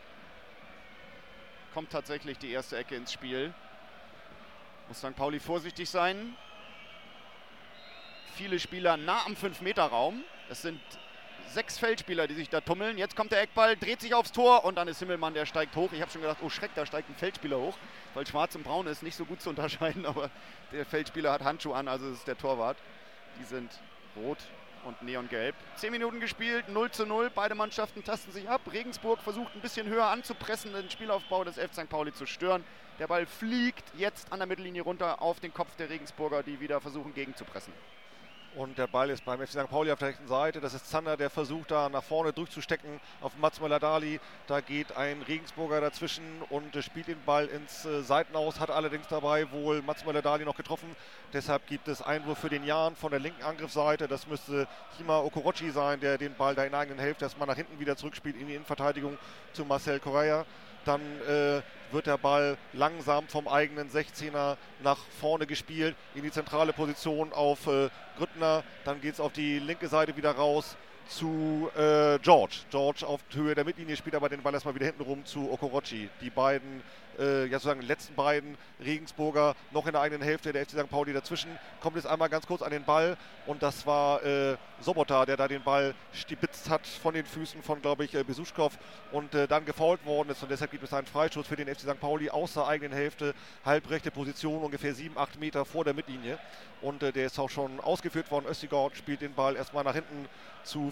kommt tatsächlich die erste Ecke ins Spiel. Muss St. Pauli vorsichtig sein. Viele Spieler nah am 5-Meter-Raum. Es sind 6 Feldspieler, die sich da tummeln. Jetzt kommt der Eckball, dreht sich aufs Tor und dann ist Himmelmann, der steigt hoch. Ich habe schon gedacht, oh Schreck, da steigt ein Feldspieler hoch. Weil schwarz und braun ist nicht so gut zu unterscheiden, aber der Feldspieler hat Handschuhe an, also es ist der Torwart. Die sind rot und neongelb. 10 Minuten gespielt, 0:0. Beide Mannschaften tasten sich ab. Regensburg versucht ein bisschen höher anzupressen, den Spielaufbau des FC St. Pauli zu stören. Der Ball fliegt jetzt an der Mittellinie runter auf den Kopf der Regensburger, die wieder versuchen gegenzupressen. Und der Ball ist beim FC St. Pauli auf der rechten Seite. Das ist Zander, der versucht da nach vorne durchzustecken auf Mats Mölle-Dähli. Da geht ein Regensburger dazwischen und spielt den Ball ins Seitenaus. Hat allerdings dabei wohl Mats Mölle-Dähli noch getroffen. Deshalb gibt es Einwurf für den Jan von der linken Angriffsseite. Das müsste Hima Okorochi sein, der den Ball da in der eigenen Hälfte erstmal nach hinten wieder zurückspielt in die Innenverteidigung zu Marcel Correa. Dann wird der Ball langsam vom eigenen 16er nach vorne gespielt, in die zentrale Position auf Grüttner. Dann geht es auf die linke Seite wieder raus zu George. George auf Höhe der Mittellinie spielt aber den Ball erstmal wieder hinten rum zu Okorochi. Die beiden, sozusagen letzten beiden Regensburger noch in der eigenen Hälfte, der FC St. Pauli dazwischen. Kommt jetzt einmal ganz kurz an den Ball und das war Sobota, der da den Ball stibitzt hat von den Füßen von, glaube ich, Besuschkow und dann gefoult worden ist und deshalb gibt es einen Freistoß für den FC St. Pauli aus der eigenen Hälfte, halbrechte Position, ungefähr 7-8 Meter vor der Mittellinie und der ist auch schon ausgeführt worden. Östigard spielt den Ball erstmal nach hinten zu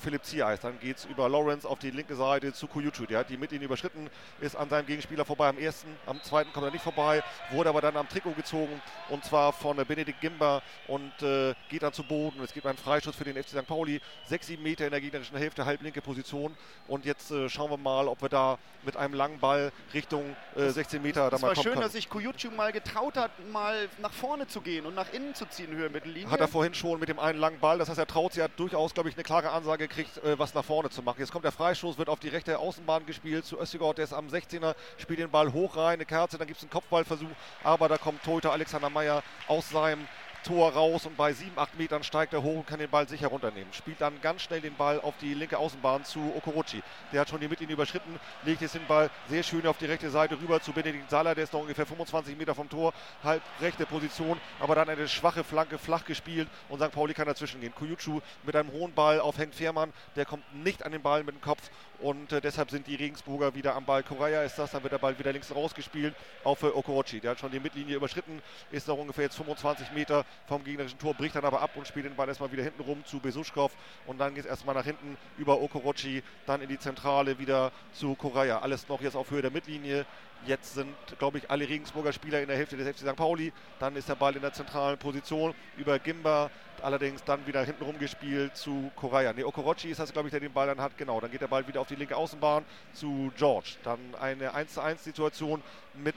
Philipp Ziereis. Dann geht es über Lawrence auf die linke Seite zu Kuyucu. Der hat die Mittellinie überschritten, ist an seinem Gegenspieler vorbei am zweiten kommt er nicht vorbei, wurde aber dann am Trikot gezogen und zwar von Benedikt Gimber und geht dann zu Boden. Es gibt einen Freischuss für den FC St. Pauli, 6-7 Meter in der gegnerischen Hälfte, halblinke Position und jetzt schauen wir mal, ob wir da mit einem langen Ball Richtung 16 Meter da mal kommen können. Es war schön, dass sich Kuyucu mal getraut hat, mal nach vorne zu gehen und nach innen zu ziehen, Höhe Mittellinie. Hat er vorhin schon mit dem einen langen Ball, das heißt, er traut sich, hat durchaus, glaube ich, eine klare Ansage gekriegt, was nach vorne zu machen. Jetzt kommt der Freistoß, wird auf die rechte Außenbahn gespielt zu Östigård, der ist am 16er, spielt den Ball hoch rein, eine Kerze, dann gibt es einen Kopfballversuch, aber da kommt Torhüter Alexander Meyer aus seinem Tor raus und bei 7, 8 Metern steigt er hoch und kann den Ball sicher runternehmen. Spielt dann ganz schnell den Ball auf die linke Außenbahn zu Okorochi. Der hat schon die Mittellinie überschritten, legt jetzt den Ball sehr schön auf die rechte Seite rüber zu Benedikt Sala, der ist noch ungefähr 25 Meter vom Tor, halb rechte Position, aber dann eine schwache Flanke flach gespielt und St. Pauli kann dazwischen gehen. Kuyucu mit einem hohen Ball auf Henk Fehrmann, der kommt nicht an den Ball mit dem Kopf und deshalb sind die Regensburger wieder am Ball. Correa ist das, dann wird der Ball wieder links rausgespielt auf Okorochi. Der hat schon die Mittellinie überschritten, ist noch ungefähr jetzt 25 Meter vom gegnerischen Tor, bricht dann aber ab und spielt den Ball erstmal wieder hinten rum zu Besuschkow und dann geht es erstmal nach hinten über Okorochi, dann in die Zentrale wieder zu Correa. Alles noch jetzt auf Höhe der Mittellinie. Jetzt sind, glaube ich, alle Regensburger Spieler in der Hälfte des FC St. Pauli. Dann ist der Ball in der zentralen Position über Gimba. Allerdings dann wieder hinten rumgespielt zu Correa. Ne, Okorochi ist das, glaube ich, der den Ball dann hat. Genau, dann geht der Ball wieder auf die linke Außenbahn zu George. Dann eine 1:1-Situation mit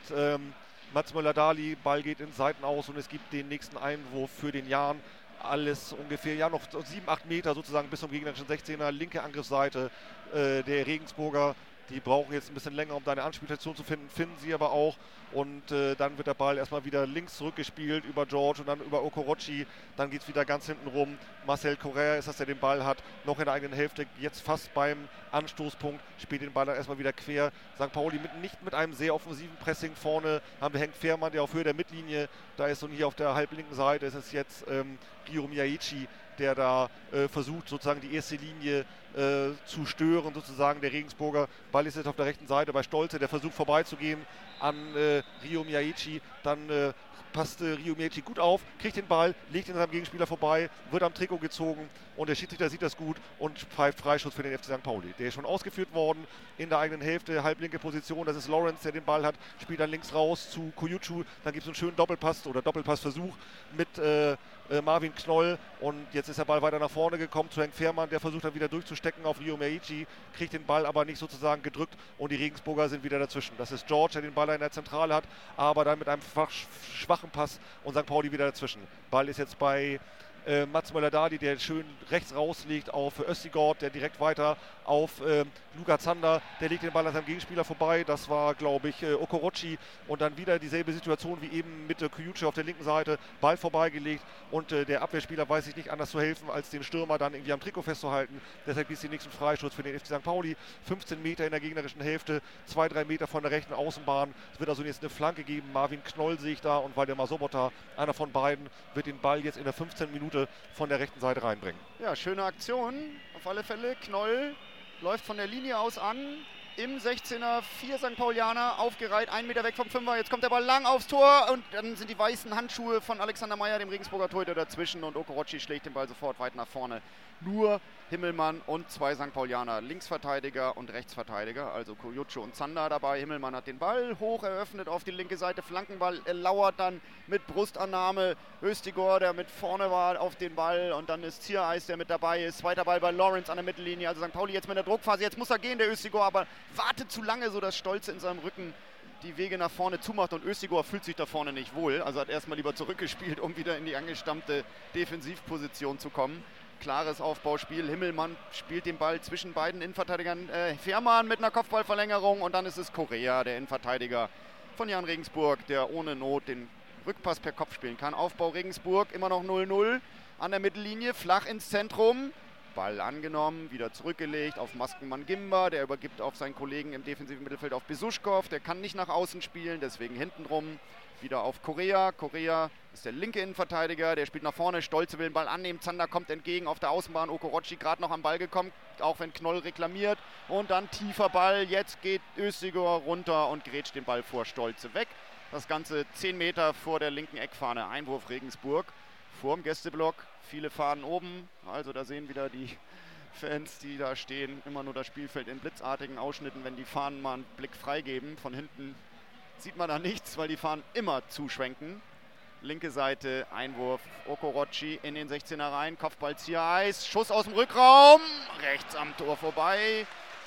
Mats Möller-Dali. Ball geht in Seiten aus und es gibt den nächsten Einwurf für den Jan. Alles ungefähr, ja, noch 7, 8 Meter sozusagen bis zum gegnerischen 16er. Linke Angriffsseite der Regensburger. Die brauchen jetzt ein bisschen länger, um da eine Anspielstation zu finden, finden sie aber auch. Und dann wird der Ball erstmal wieder links zurückgespielt über George und dann über Okorochi. Dann geht es wieder ganz hinten rum. Marcel Correa ist das, der den Ball hat, noch in der eigenen Hälfte, jetzt fast beim Anstoßpunkt, spielt den Ball dann erstmal wieder quer. St. Pauli nicht mit einem sehr offensiven Pressing vorne, haben wir Henk Fehrmann, der auf Höhe der Mittellinie, da ist und hier auf der halblinken Seite ist es jetzt Ryo Miyaichi, der da versucht, sozusagen die erste Linie zu stören, sozusagen der Regensburger. Ball ist jetzt auf der rechten Seite bei Stolze, der versucht vorbeizugehen an Ryo Miyaichi. Dann passt Ryo Miyaichi gut auf, kriegt den Ball, legt ihn an seinem Gegenspieler vorbei, wird am Trikot gezogen und der Schiedsrichter sieht das gut und pfeift Freischuss für den FC St. Pauli. Der ist schon ausgeführt worden in der eigenen Hälfte, halblinke Position, das ist Lawrence, der den Ball hat, spielt dann links raus zu Kuyucu, dann gibt es einen schönen Doppelpass oder Doppelpassversuch mit Marvin Knoll und jetzt ist der Ball weiter nach vorne gekommen zu Henk Fehrmann, der versucht dann wieder durchzustecken auf Ryo Miyaichi, kriegt den Ball aber nicht sozusagen gedrückt und die Regensburger sind wieder dazwischen. Das ist George, der den Ball in der Zentrale hat, aber dann mit einem schwachen Pass und St. Pauli wieder dazwischen. Ball ist jetzt bei Mats Möller-Dali, der schön rechts rauslegt auf Östigård, der direkt weiter auf Luka Zander, der legt den Ball an seinem Gegenspieler vorbei, das war, glaube ich, Okorochi und dann wieder dieselbe Situation wie eben mit Kuyucu auf der linken Seite, Ball vorbeigelegt und der Abwehrspieler weiß sich nicht anders zu helfen, als den Stürmer dann irgendwie am Trikot festzuhalten, deshalb gibt es den nächsten Freistoß für den FC St. Pauli, 15 Meter in der gegnerischen Hälfte, 2-3 Meter von der rechten Außenbahn, es wird also jetzt eine Flanke geben, Marvin Knoll sehe ich da und Waldemar Sobota, einer von beiden, wird den Ball jetzt in der 15 Minute von der rechten Seite reinbringen. Ja, schöne Aktion, auf alle Fälle. Knoll läuft von der Linie aus an, im 16er, 4 St. Paulianer, aufgereiht, 1 Meter weg vom 5er, jetzt kommt der Ball lang aufs Tor und dann sind die weißen Handschuhe von Alexander Meyer, dem Regensburger Torhüter, dazwischen und Okorochi schlägt den Ball sofort weit nach vorne. Nur Himmelmann und 2 St. Paulianer, Linksverteidiger und Rechtsverteidiger, also Kuyucu und Zander dabei. Himmelmann hat den Ball hoch eröffnet auf die linke Seite, Flankenball, er lauert dann mit Brustannahme. Östigård, der mit vorne war, auf den Ball und dann ist Ziereis, der mit dabei ist. Zweiter Ball bei Lawrence an der Mittellinie, also St. Pauli jetzt mit der Druckphase, jetzt muss er gehen, der Östigård, aber wartet zu lange, sodass Stolze in seinem Rücken die Wege nach vorne zumacht und Östigård fühlt sich da vorne nicht wohl, also hat erstmal lieber zurückgespielt, um wieder in die angestammte Defensivposition zu kommen. Klares Aufbauspiel, Himmelmann spielt den Ball zwischen beiden Innenverteidigern, Fehrmann mit einer Kopfballverlängerung und dann ist es Correa, der Innenverteidiger von Jan Regensburg, der ohne Not den Rückpass per Kopf spielen kann. Aufbau Regensburg, immer noch 0-0 an der Mittellinie, flach ins Zentrum. Ball angenommen, wieder zurückgelegt auf Maskenmann Gimba, der übergibt auf seinen Kollegen im defensiven Mittelfeld auf Besuschkow, der kann nicht nach außen spielen, deswegen hintenrum wieder auf Correa. Correa ist der linke Innenverteidiger, der spielt nach vorne, Stolze will den Ball annehmen, Zander kommt entgegen auf der Außenbahn, Okorochi gerade noch am Ball gekommen, auch wenn Knoll reklamiert und dann tiefer Ball, jetzt geht Östigård runter und grätscht den Ball vor Stolze weg. Das Ganze 10 Meter vor der linken Eckfahne, Einwurf Regensburg, vorm Gästeblock, viele Fahnen oben, also da sehen wieder die Fans, die da stehen, immer nur das Spielfeld in blitzartigen Ausschnitten, wenn die Fahnen mal einen Blick freigeben. Von hinten sieht man da nichts, weil die Fahnen immer zuschwenken. Linke Seite, Einwurf, Okorochi in den 16er rein, Kopfball Ziereis, Schuss aus dem Rückraum, rechts am Tor vorbei.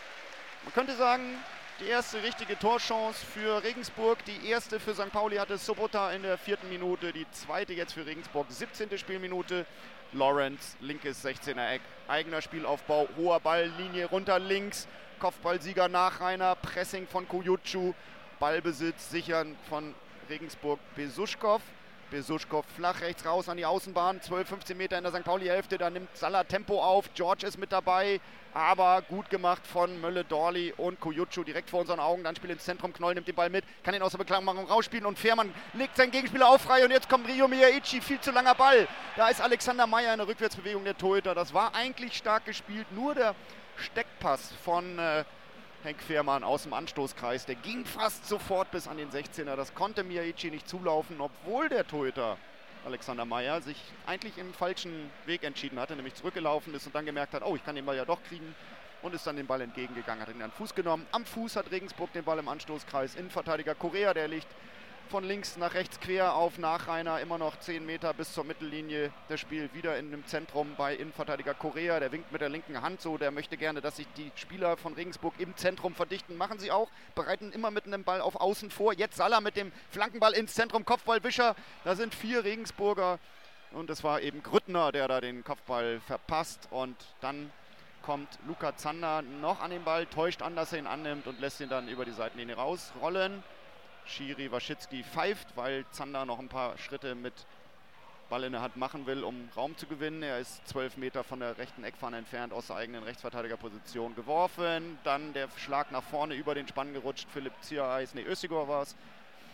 Man könnte sagen, die erste richtige Torchance für Regensburg, die erste für St. Pauli hatte Sobota in der 4. Minute, die zweite jetzt für Regensburg, 17. Spielminute. Lawrence, linkes 16er Eck, eigener Spielaufbau, hoher Ball, Linie runter links, Kopfballsieger Nachreiner, Pressing von Kujucu, Ballbesitz sichern von Regensburg Besuschkow. Besuschkow flach rechts raus an die Außenbahn, 12, 15 Meter in der St. Pauli-Hälfte, da nimmt Salah Tempo auf, George ist mit dabei, aber gut gemacht von Mölle-Dorli und Kujucu direkt vor unseren Augen, dann Spiel ins Zentrum, Knoll nimmt den Ball mit, kann ihn aus der Beklammerung rausspielen und Fährmann legt seinen Gegenspieler auf frei und jetzt kommt Ryo Miyaichi, viel zu langer Ball, da ist Alexander Meyer in der Rückwärtsbewegung der Torhüter, das war eigentlich stark gespielt, nur der Steckpass von Henk Fährmann aus dem Anstoßkreis, der ging fast sofort bis an den 16er. Das konnte Miyaichi nicht zulaufen, obwohl der Torhüter Alexander Meyer sich eigentlich im falschen Weg entschieden hatte, nämlich zurückgelaufen ist und dann gemerkt hat, oh, ich kann den Ball ja doch kriegen und ist dann den Ball entgegengegangen, hat ihn an den Fuß genommen. Am Fuß hat Regensburg den Ball im Anstoßkreis. Innenverteidiger Correa, der liegt von links nach rechts quer auf Nachreiner, immer noch 10 Meter bis zur Mittellinie. Das Spiel wieder in dem Zentrum bei Innenverteidiger Correa, der winkt mit der linken Hand so, der möchte gerne, dass sich die Spieler von Regensburg im Zentrum verdichten. Machen sie auch, bereiten immer mit einem Ball auf Außen vor. Jetzt Salah mit dem Flankenball ins Zentrum, Kopfballwischer. Da sind 4 Regensburger und es war eben Grüttner, der da den Kopfball verpasst und dann kommt Luca Zander noch an den Ball, täuscht an, dass er ihn annimmt und lässt ihn dann über die Seitenlinie rausrollen. Schiri Waschitzki pfeift, weil Zander noch ein paar Schritte mit Ball in der Hand machen will, um Raum zu gewinnen. Er ist 12 Meter von der rechten Eckfahne entfernt, aus der eigenen Rechtsverteidigerposition geworfen. Dann der Schlag nach vorne über den Spann gerutscht. Philipp Ziereis, Özigor war es.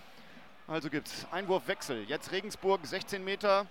Also gibt es Einwurfwechsel. Jetzt Regensburg, 16 Meter,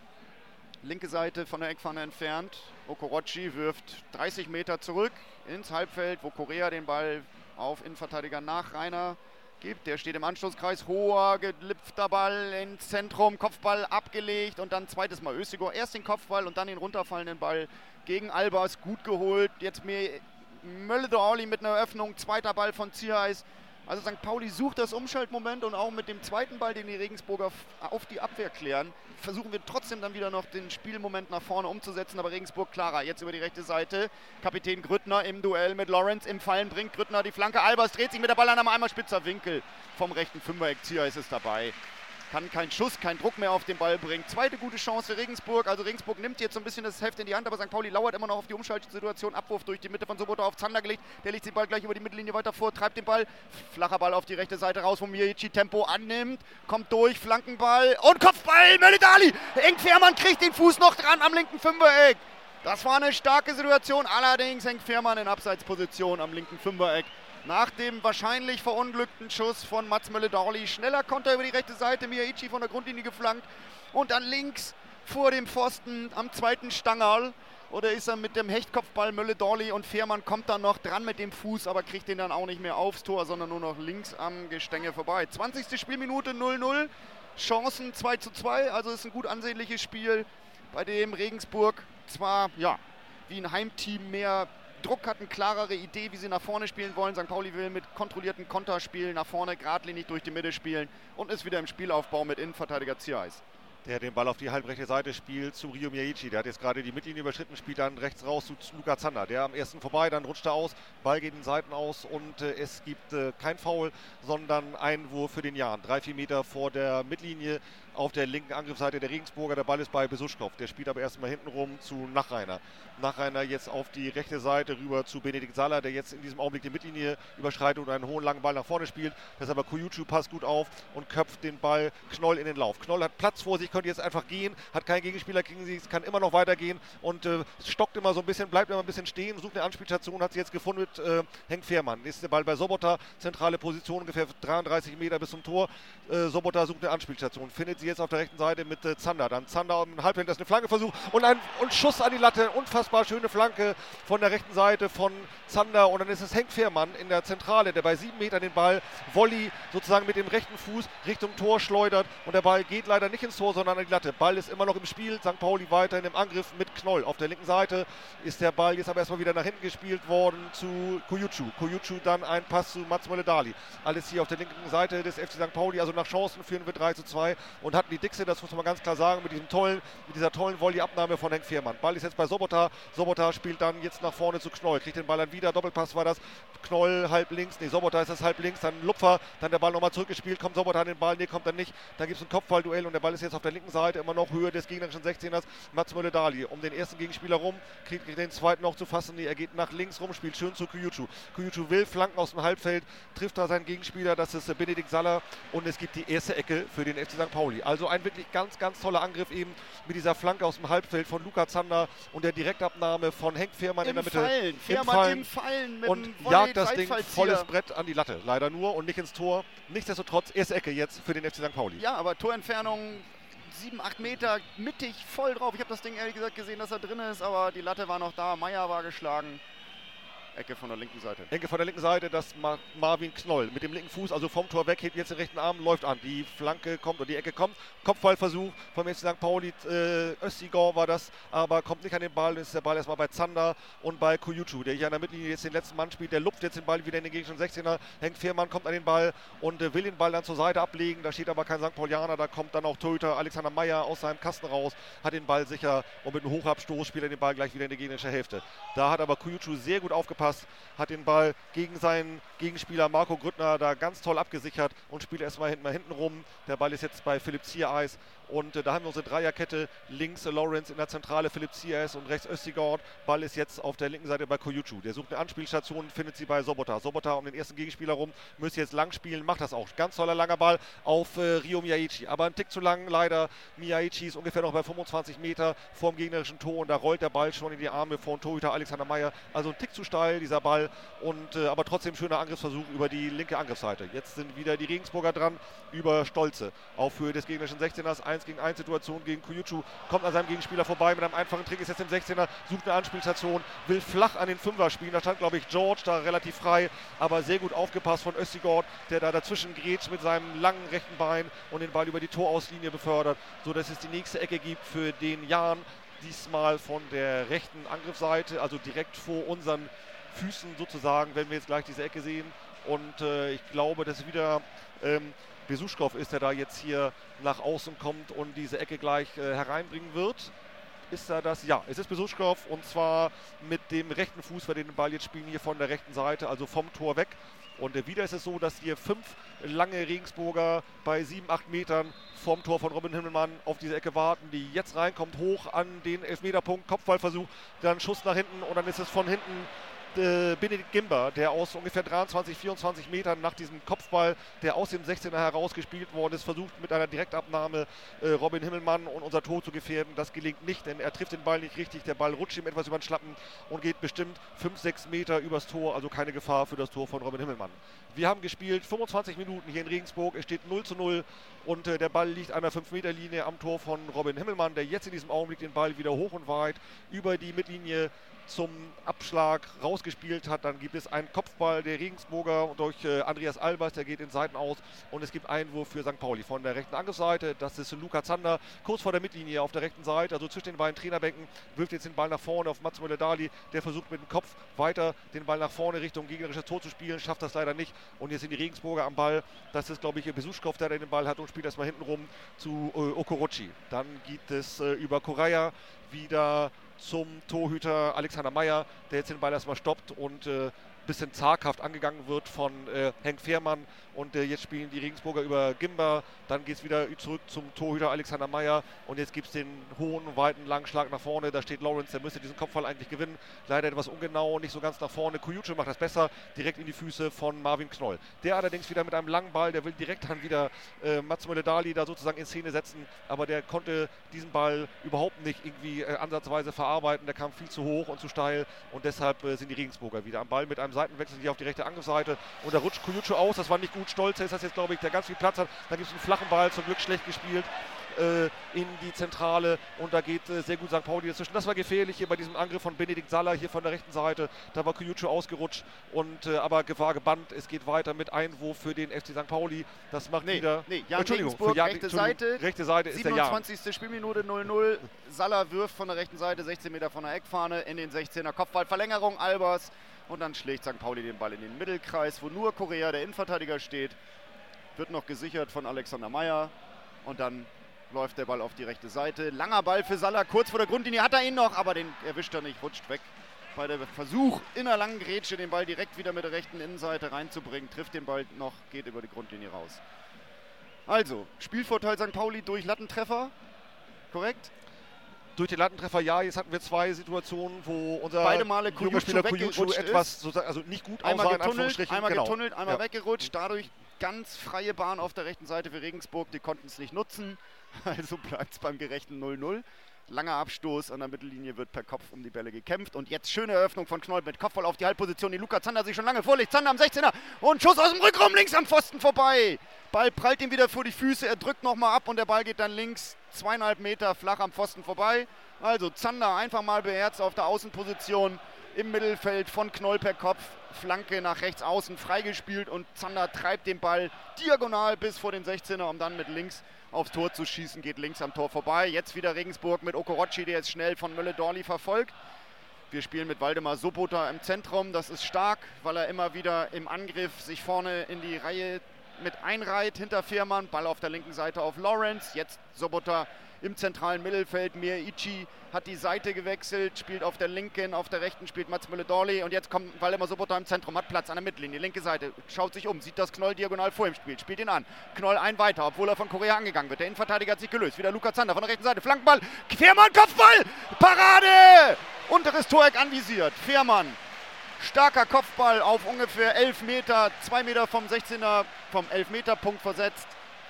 linke Seite von der Eckfahne entfernt. Okorochi wirft 30 Meter zurück ins Halbfeld, wo Correa den Ball auf Innenverteidiger Nachreiner gibt. Der steht im Anstoßkreis, hoher, gelipfter Ball ins Zentrum, Kopfball abgelegt und dann zweites Mal Özigor. Erst den Kopfball und dann den runterfallenden Ball gegen Albers, gut geholt. Jetzt Mölle-Dorli mit einer Öffnung, zweiter Ball von Ziereis. Also St. Pauli sucht das Umschaltmoment und auch mit dem zweiten Ball, den die Regensburger auf die Abwehr klären, versuchen wir trotzdem dann wieder noch den Spielmoment nach vorne umzusetzen, aber Regensburg klarer. Jetzt über die rechte Seite, Kapitän Grüttner im Duell mit Lawrence, im Fallen bringt Grüttner die Flanke, Albers dreht sich mit der Ball an, einmal spitzer Winkel vom rechten Fünfereck, Ziereis ist dabei. Kann keinen Schuss, keinen Druck mehr auf den Ball bringen. Zweite gute Chance für Regensburg. Also Regensburg nimmt jetzt so ein bisschen das Heft in die Hand, aber St. Pauli lauert immer noch auf die Umschaltsituation. Abwurf durch die Mitte von Sobota auf Zander gelegt. Der legt den Ball gleich über die Mittellinie weiter vor, treibt den Ball. Flacher Ball auf die rechte Seite raus, wo Miyaichi Tempo annimmt. Kommt durch, Flankenball und Kopfball. Mölle-Dorli. Henk Fährmann kriegt den Fuß noch dran am linken Fünfereck. Das war eine starke Situation. Allerdings Henk Fährmann in Abseitsposition am linken Fünfereck. Nach dem wahrscheinlich verunglückten Schuss von Mats Mölle-Dorli. Schneller Konter über die rechte Seite, Miyaichi von der Grundlinie geflankt. Und dann links vor dem Pfosten am zweiten Stangerl. Oder ist er mit dem Hechtkopfball Mölle-Dorli und Fährmann kommt dann noch dran mit dem Fuß, aber kriegt den dann auch nicht mehr aufs Tor, sondern nur noch links am Gestänge vorbei. 20. Spielminute 0-0, Chancen 2:2, also ist ein gut ansehnliches Spiel, bei dem Regensburg zwar wie ein Heimteam mehr Druck hat, eine klarere Idee, wie sie nach vorne spielen wollen. St. Pauli will mit kontrollierten Konterspielen nach vorne geradlinig durch die Mitte spielen und ist wieder im Spielaufbau mit Innenverteidiger Ziereis. Der den Ball auf die halbrechte Seite spielt zu Ryo Miyaichi. Der hat jetzt gerade die Mittellinie überschritten, spielt dann rechts raus zu Luca Zander. Der am ersten vorbei, dann rutscht er aus, Ball geht in Seiten aus und es gibt kein Foul, sondern Einwurf für den Jan. 3-4 Meter vor der Mittellinie auf der linken Angriffsseite der Regensburger. Der Ball ist bei Besuschkow. Der spielt aber erstmal hinten rum zu Nachreiner. Nachreiner jetzt auf die rechte Seite rüber zu Benedikt Salah, der jetzt in diesem Augenblick die Mittellinie überschreitet und einen hohen langen Ball nach vorne spielt. Das ist aber Kujucu, passt gut auf und köpft den Ball Knoll in den Lauf. Knoll hat Platz vor sich, könnte jetzt einfach gehen, hat keinen Gegenspieler gegen sich, kann immer noch weitergehen und stockt immer so ein bisschen, bleibt immer ein bisschen stehen, sucht eine Anspielstation, hat sie jetzt gefunden mit Henk Fährmann. Nächster Ball bei Sobota, zentrale Position, ungefähr 33 Meter bis zum Tor. Sobota sucht eine Anspielstation, findet sie jetzt auf der rechten Seite mit Zander. Dann Zander im Halbfeld, das ist eine Flankeversuch und ein Schuss an die Latte. Unfassbar schöne Flanke von der rechten Seite von Zander. Und dann ist es Henk Fehrmann in der Zentrale, der bei 7 Metern den Ball Volley sozusagen mit dem rechten Fuß Richtung Tor schleudert. Und der Ball geht leider nicht ins Tor, sondern an die Latte. Ball ist immer noch im Spiel. St. Pauli weiterhin im Angriff mit Knoll. Auf der linken Seite ist der Ball jetzt aber erstmal wieder nach hinten gespielt worden zu Kuyucu. Kuyucu dann ein Pass zu Mats Mölle-Dali. Alles hier auf der linken Seite des FC St. Pauli. Also nach Chancen führen wir 3:2 und hatten die dickste, das muss man ganz klar sagen, mit dieser tollen Volley-Abnahme von Henk Fehrmann. Ball ist jetzt bei Sobota. Sobota spielt dann jetzt nach vorne zu Knoll. Kriegt den Ball dann wieder. Doppelpass war das. Knoll halb links. Nee, Sobota ist das halb links. Dann Lupfer. Dann der Ball nochmal zurückgespielt. Kommt Sobota an den Ball. Nee, kommt er nicht. Dann gibt es ein Kopfballduell und der Ball ist jetzt auf der linken Seite. Immer noch Höhe des gegnerischen 16ers. Mats Mölle-Dali um den ersten Gegenspieler rum. Kriegt den zweiten noch zu fassen. Nee, er geht nach links rum. Spielt schön zu Kuyucu. Kuyucu will flanken aus dem Halbfeld. Trifft da seinen Gegenspieler. Das ist Benedikt Saller. Und es gibt die erste Ecke für den FC St. Pauli. Also ein wirklich ganz, ganz toller Angriff eben mit dieser Flanke aus dem Halbfeld von Luca Zander und der Direktabnahme von Henk Fehrmann in der Mitte. Fehrmann im Fallen mit und jagt das Ding volles Brett an die Latte. Leider nur und nicht ins Tor. Nichtsdestotrotz erste Ecke jetzt für den FC St. Pauli. Ja, aber Torentfernung 7, 8 Meter mittig voll drauf. Ich habe das Ding ehrlich gesagt gesehen, dass er drin ist, aber die Latte war noch da. Meier war geschlagen. Ecke von der linken Seite. Ecke von der linken Seite, das Marvin Knoll mit dem linken Fuß, also vom Tor weg, hebt jetzt den rechten Arm, läuft an. Die Flanke kommt und die Ecke kommt. Kopfballversuch vom FC St. Pauli. Östigor war das, aber kommt nicht an den Ball. Dann ist der Ball erstmal bei Zander und bei Kuyucu, der hier an der Mittellinie jetzt den letzten Mann spielt. Der lupft jetzt den Ball wieder in den gegnerischen 16er. Henk Fehrmann kommt an den Ball und will den Ball dann zur Seite ablegen. Da steht aber kein St. Paulianer. Da kommt dann auch Torhüter Alexander Meier aus seinem Kasten raus, hat den Ball sicher und mit einem Hochabstoß spielt er den Ball gleich wieder in die gegnerische Hälfte. Da hat aber Kuyucu sehr gut aufgepasst, hat den Ball gegen seinen Gegenspieler Marco Grüttner da ganz toll abgesichert und spielt erstmal hinten rum. Der Ball ist jetzt bei Philipp Ziereis und da haben wir unsere Dreierkette. Links Lawrence in der Zentrale, Philipp Ziereis und rechts Östigard. Ball ist jetzt auf der linken Seite bei Kuyucu. Der sucht eine Anspielstation, findet sie bei Sobota. Sobota um den ersten Gegenspieler rum, müsste jetzt lang spielen, macht das auch. Ganz toller langer Ball auf Ryo Miyaichi. Aber ein Tick zu lang leider. Miyaichi ist ungefähr noch bei 25 Meter vorm gegnerischen Tor und da rollt der Ball schon in die Arme von Torhüter Alexander Meier. Also ein Tick zu steil dieser Ball. Und, aber trotzdem schöner Angriffsversuch über die linke Angriffsseite. Jetzt sind wieder die Regensburger dran über Stolze. Auf Höhe des gegnerischen 16ers. 1 gegen 1 Situation gegen Kuyucu. Kommt an seinem Gegenspieler vorbei mit einem einfachen Trick. Ist jetzt im 16er. Sucht eine Anspielstation. Will flach an den Fünfer spielen. Da stand, glaube ich, George da relativ frei. Aber sehr gut aufgepasst von Östigard, der da dazwischen grätscht mit seinem langen rechten Bein und den Ball über die Torauslinie befördert. Sodass es die nächste Ecke gibt für den Jan. Diesmal von der rechten Angriffsseite. Also direkt vor unseren Füßen sozusagen, wenn wir jetzt gleich diese Ecke sehen. Und ich glaube, dass wieder Besuschkow ist, der da jetzt hier nach außen kommt und diese Ecke gleich hereinbringen wird. Ist er das? Ja, es ist Besuschkow und zwar mit dem rechten Fuß, weil den Ball jetzt spielen hier von der rechten Seite, also vom Tor weg. Und wieder ist es so, dass hier 5 lange Regensburger bei 7, 8 Metern vom Tor von Robin Himmelmann auf diese Ecke warten, die jetzt reinkommt, hoch an den Elfmeterpunkt, Kopfballversuch, dann Schuss nach hinten und dann ist es von hinten Benedikt Gimber, der aus ungefähr 23, 24 Metern nach diesem Kopfball, der aus dem 16er herausgespielt worden ist, versucht mit einer Direktabnahme Robin Himmelmann und unser Tor zu gefährden. Das gelingt nicht, denn er trifft den Ball nicht richtig. Der Ball rutscht ihm etwas über den Schlappen und geht bestimmt 5, 6 Meter übers Tor, also keine Gefahr für das Tor von Robin Himmelmann. Wir haben gespielt 25 Minuten hier in Regensburg, es steht 0:0 und der Ball liegt an der 5-Meter-Linie am Tor von Robin Himmelmann, der jetzt in diesem Augenblick den Ball wieder hoch und weit über die Mittellinie zum Abschlag rausgespielt hat. Dann gibt es einen Kopfball der Regensburger durch Andreas Albers, der geht in Seiten aus und es gibt Einwurf für St. Pauli von der rechten Angriffsseite. Das ist Luca Zander, kurz vor der Mittellinie auf der rechten Seite, also zwischen den beiden Trainerbänken, wirft jetzt den Ball nach vorne auf Mats Mölle-Dali, der versucht mit dem Kopf weiter den Ball nach vorne Richtung gegnerisches Tor zu spielen, schafft das leider nicht und jetzt sind die Regensburger am Ball. Das ist, glaube ich, Besuschkow, der den Ball hat und spielt erstmal hinten rum zu Okorochi. Dann geht es über Correa wieder zum Torhüter Alexander Meier, der jetzt den Ball erstmal stoppt und bisschen zaghaft angegangen wird von Henk Fehrmann und jetzt spielen die Regensburger über Gimber, dann geht es wieder zurück zum Torhüter Alexander Meier und jetzt gibt es den hohen, weiten, langen Schlag nach vorne, da steht Lawrence, der müsste diesen Kopfball eigentlich gewinnen, leider etwas ungenau, nicht so ganz nach vorne, Kuyucu macht das besser, direkt in die Füße von Marvin Knoll. Der allerdings wieder mit einem langen Ball, der will direkt dann wieder Mats Mölle-Dali da sozusagen in Szene setzen, aber der konnte diesen Ball überhaupt nicht irgendwie ansatzweise verarbeiten bearbeiten. Der kam viel zu hoch und zu steil und deshalb sind die Regensburger wieder am Ball mit einem Seitenwechsel hier auf die rechte Angriffsseite. Und da rutscht Kujucu aus, das war nicht gut. Stolze ist das jetzt, glaube ich, der ganz viel Platz hat. Da gibt es einen flachen Ball, zum Glück schlecht gespielt in die Zentrale und da geht sehr gut St. Pauli dazwischen. Das war gefährlich hier bei diesem Angriff von Benedikt Saller hier von der rechten Seite. Da war Kujucu ausgerutscht und aber Gefahr gebannt. Es geht weiter mit Einwurf für den FC St. Pauli. Das macht wieder... Jan Regensburg, rechte Seite. Rechte Seite ist der Jan. 27. Spielminute 0-0. Saller wirft von der rechten Seite 16 Meter von der Eckfahne in den 16er Kopfballverlängerung. Albers und dann schlägt St. Pauli den Ball in den Mittelkreis, wo nur Correa, der Innenverteidiger, steht. Wird noch gesichert von Alexander Meyer und dann läuft der Ball auf die rechte Seite. Langer Ball für Saller, kurz vor der Grundlinie hat er ihn noch, aber den erwischt er nicht, rutscht weg. Bei der Versuch in einer langen Grätsche den Ball direkt wieder mit der rechten Innenseite reinzubringen, trifft den Ball noch, geht über die Grundlinie raus. Also, Spielvorteil St. Pauli durch Lattentreffer, korrekt? Durch den Lattentreffer, ja. Jetzt hatten wir zwei Situationen, wo unser beide Male junger Spieler Kujucu etwas, also nicht gut aussah, einmal getunnelt, einmal ja. weggerutscht, dadurch ganz freie Bahn auf der rechten Seite für Regensburg, die konnten es nicht nutzen. Also bleibt es beim gerechten 0-0. Langer Abstoß an der Mittellinie, wird per Kopf um die Bälle gekämpft. Und jetzt schöne Eröffnung von Knoll mit Kopfball auf die Halbposition, die Luca Zander sich schon lange vorlegt. Zander am 16er und Schuss aus dem Rückraum links am Pfosten vorbei. Ball prallt ihm wieder vor die Füße, er drückt nochmal ab und der Ball geht dann links 2,5 Meter flach am Pfosten vorbei. Also Zander einfach mal beherzt auf der Außenposition im Mittelfeld von Knoll per Kopf. Flanke nach rechts außen freigespielt und Zander treibt den Ball diagonal bis vor den 16er, um dann mit links aufs Tor zu schießen, geht links am Tor vorbei. Jetzt wieder Regensburg mit Okorochi, der jetzt schnell von Mölle-Dorli verfolgt. Wir spielen mit Waldemar Sobota im Zentrum. Das ist stark, weil er immer wieder im Angriff sich vorne in die Reihe mit einreiht hinter Fehrmann. Ball auf der linken Seite auf Lawrence. Jetzt Sobota im zentralen Mittelfeld. Miyaichi hat die Seite gewechselt, spielt auf der linken, auf der rechten spielt Mats Mölle-Dorli und jetzt kommt Waldemar Sobota im Zentrum, hat Platz an der Mittellinie, linke Seite, schaut sich um, sieht das Knoll diagonal vor ihm spielt ihn an. Knoll ein weiter, obwohl er von Correa angegangen wird. Der Innenverteidiger hat sich gelöst, wieder Luca Zander von der rechten Seite, Flankenball, Fehrmann, Kopfball, Parade! Unteres Toreck anvisiert, Fehrmann. Starker Kopfball auf ungefähr 11 Meter, 2 Meter vom 16er, vom 11-Meter-Punkt versetzt,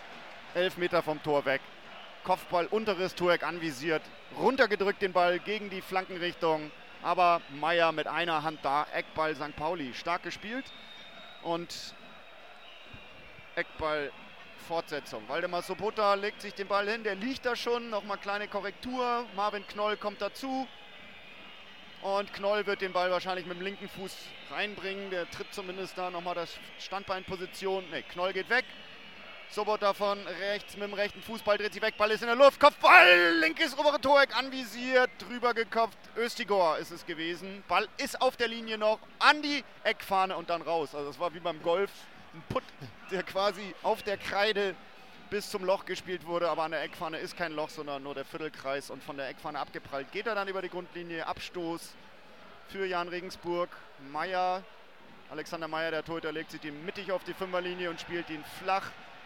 11 Meter vom Tor weg. Kopfball, unteres Toreck anvisiert, runtergedrückt den Ball gegen die Flankenrichtung, aber Meyer mit einer Hand da, Eckball St. Pauli, stark gespielt und Eckball Fortsetzung. Waldemar Sobota legt sich den Ball hin, der liegt da schon, nochmal kleine Korrektur, Marvin Knoll kommt dazu und Knoll wird den Ball wahrscheinlich mit dem linken Fuß reinbringen, der tritt zumindest da nochmal das Standbeinposition, ne, Knoll geht weg. Sobota von rechts mit dem rechten Fußball dreht sich weg, Ball ist in der Luft, Kopfball, linkes obere Toreck anvisiert, drüber gekopft, Östigor ist es gewesen. Ball ist auf der Linie noch, an die Eckfahne und dann raus. Also das war wie beim Golf, ein Putt, der quasi auf der Kreide bis zum Loch gespielt wurde, aber an der Eckfahne ist kein Loch, sondern nur der Viertelkreis und von der Eckfahne abgeprallt. Geht er dann über die Grundlinie, Abstoß für Jan Regensburg, Meyer, Alexander Meyer, der Torhüter, legt sich den mittig auf die Fünferlinie und spielt ihn flach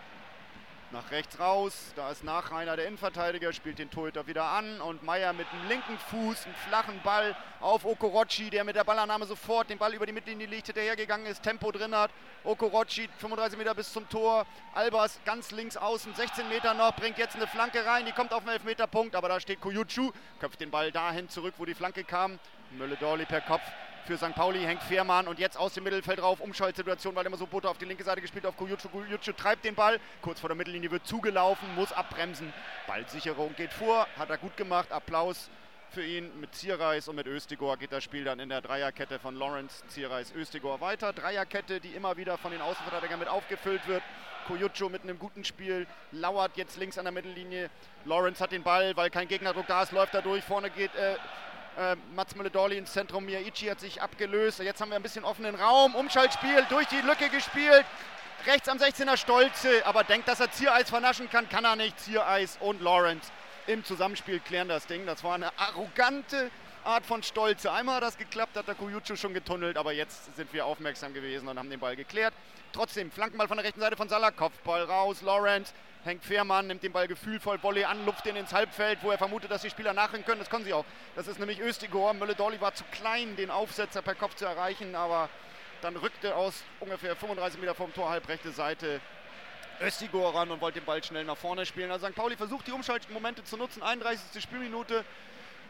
nach rechts raus, da ist Nachreiner der Innenverteidiger, spielt den Torhüter wieder an und Meyer mit dem linken Fuß, einen flachen Ball auf Okorochi, der mit der Ballannahme sofort den Ball über die Mittellinie liegt, hinterhergegangen ist, Tempo drin hat. Okorochi 35 Meter bis zum Tor, Albers ganz links außen, 16 Meter noch, bringt jetzt eine Flanke rein, die kommt auf den Elfmeterpunkt, aber da steht Kujucu, köpft den Ball dahin zurück, wo die Flanke kam. Mölle-Dorli per Kopf. Für St. Pauli hängt Fehrmann und jetzt aus dem Mittelfeld rauf, Umschaltsituation, weil immer so Sobota auf die linke Seite gespielt, auf Kujucu. Kujucu treibt den Ball, kurz vor der Mittellinie wird zugelaufen, muss abbremsen. Ballsicherung geht vor, hat er gut gemacht, Applaus für ihn. Mit Zierreis und mit Östigor geht das Spiel dann in der Dreierkette von Lawrence, Zierreis, Östigor weiter. Dreierkette, die immer wieder von den Außenverteidigern mit aufgefüllt wird. Kujucu mit einem guten Spiel, lauert jetzt links an der Mittellinie. Lawrence hat den Ball, weil kein Gegnerdruck da ist, läuft er durch, vorne geht Mats Mölle-Dorli ins Zentrum, Miyaichi hat sich abgelöst, jetzt haben wir ein bisschen offenen Raum, Umschaltspiel, durch die Lücke gespielt, rechts am 16er Stolze, aber denkt, dass er Ziereis vernaschen kann er nicht, Ziereis und Lawrence im Zusammenspiel klären das Ding, das war eine arrogante Art von Stolze, einmal hat das geklappt, hat der Kujucu schon getunnelt, aber jetzt sind wir aufmerksam gewesen und haben den Ball geklärt. Trotzdem, Flankenball von der rechten Seite von Salah, Kopfball raus, Lawrence, hängt Fehrmann, nimmt den Ball gefühlvoll, Volley an, lupft ihn ins Halbfeld, wo er vermutet, dass die Spieler nachrennen können. Das können sie auch. Das ist nämlich Östigor. Mölle-Dorli war zu klein, den Aufsetzer per Kopf zu erreichen, aber dann rückte aus ungefähr 35 Meter vom Tor, halbrechte Seite, Östigor ran und wollte den Ball schnell nach vorne spielen. Also St. Pauli versucht, die Umschaltmomente zu nutzen. 31. Spielminute.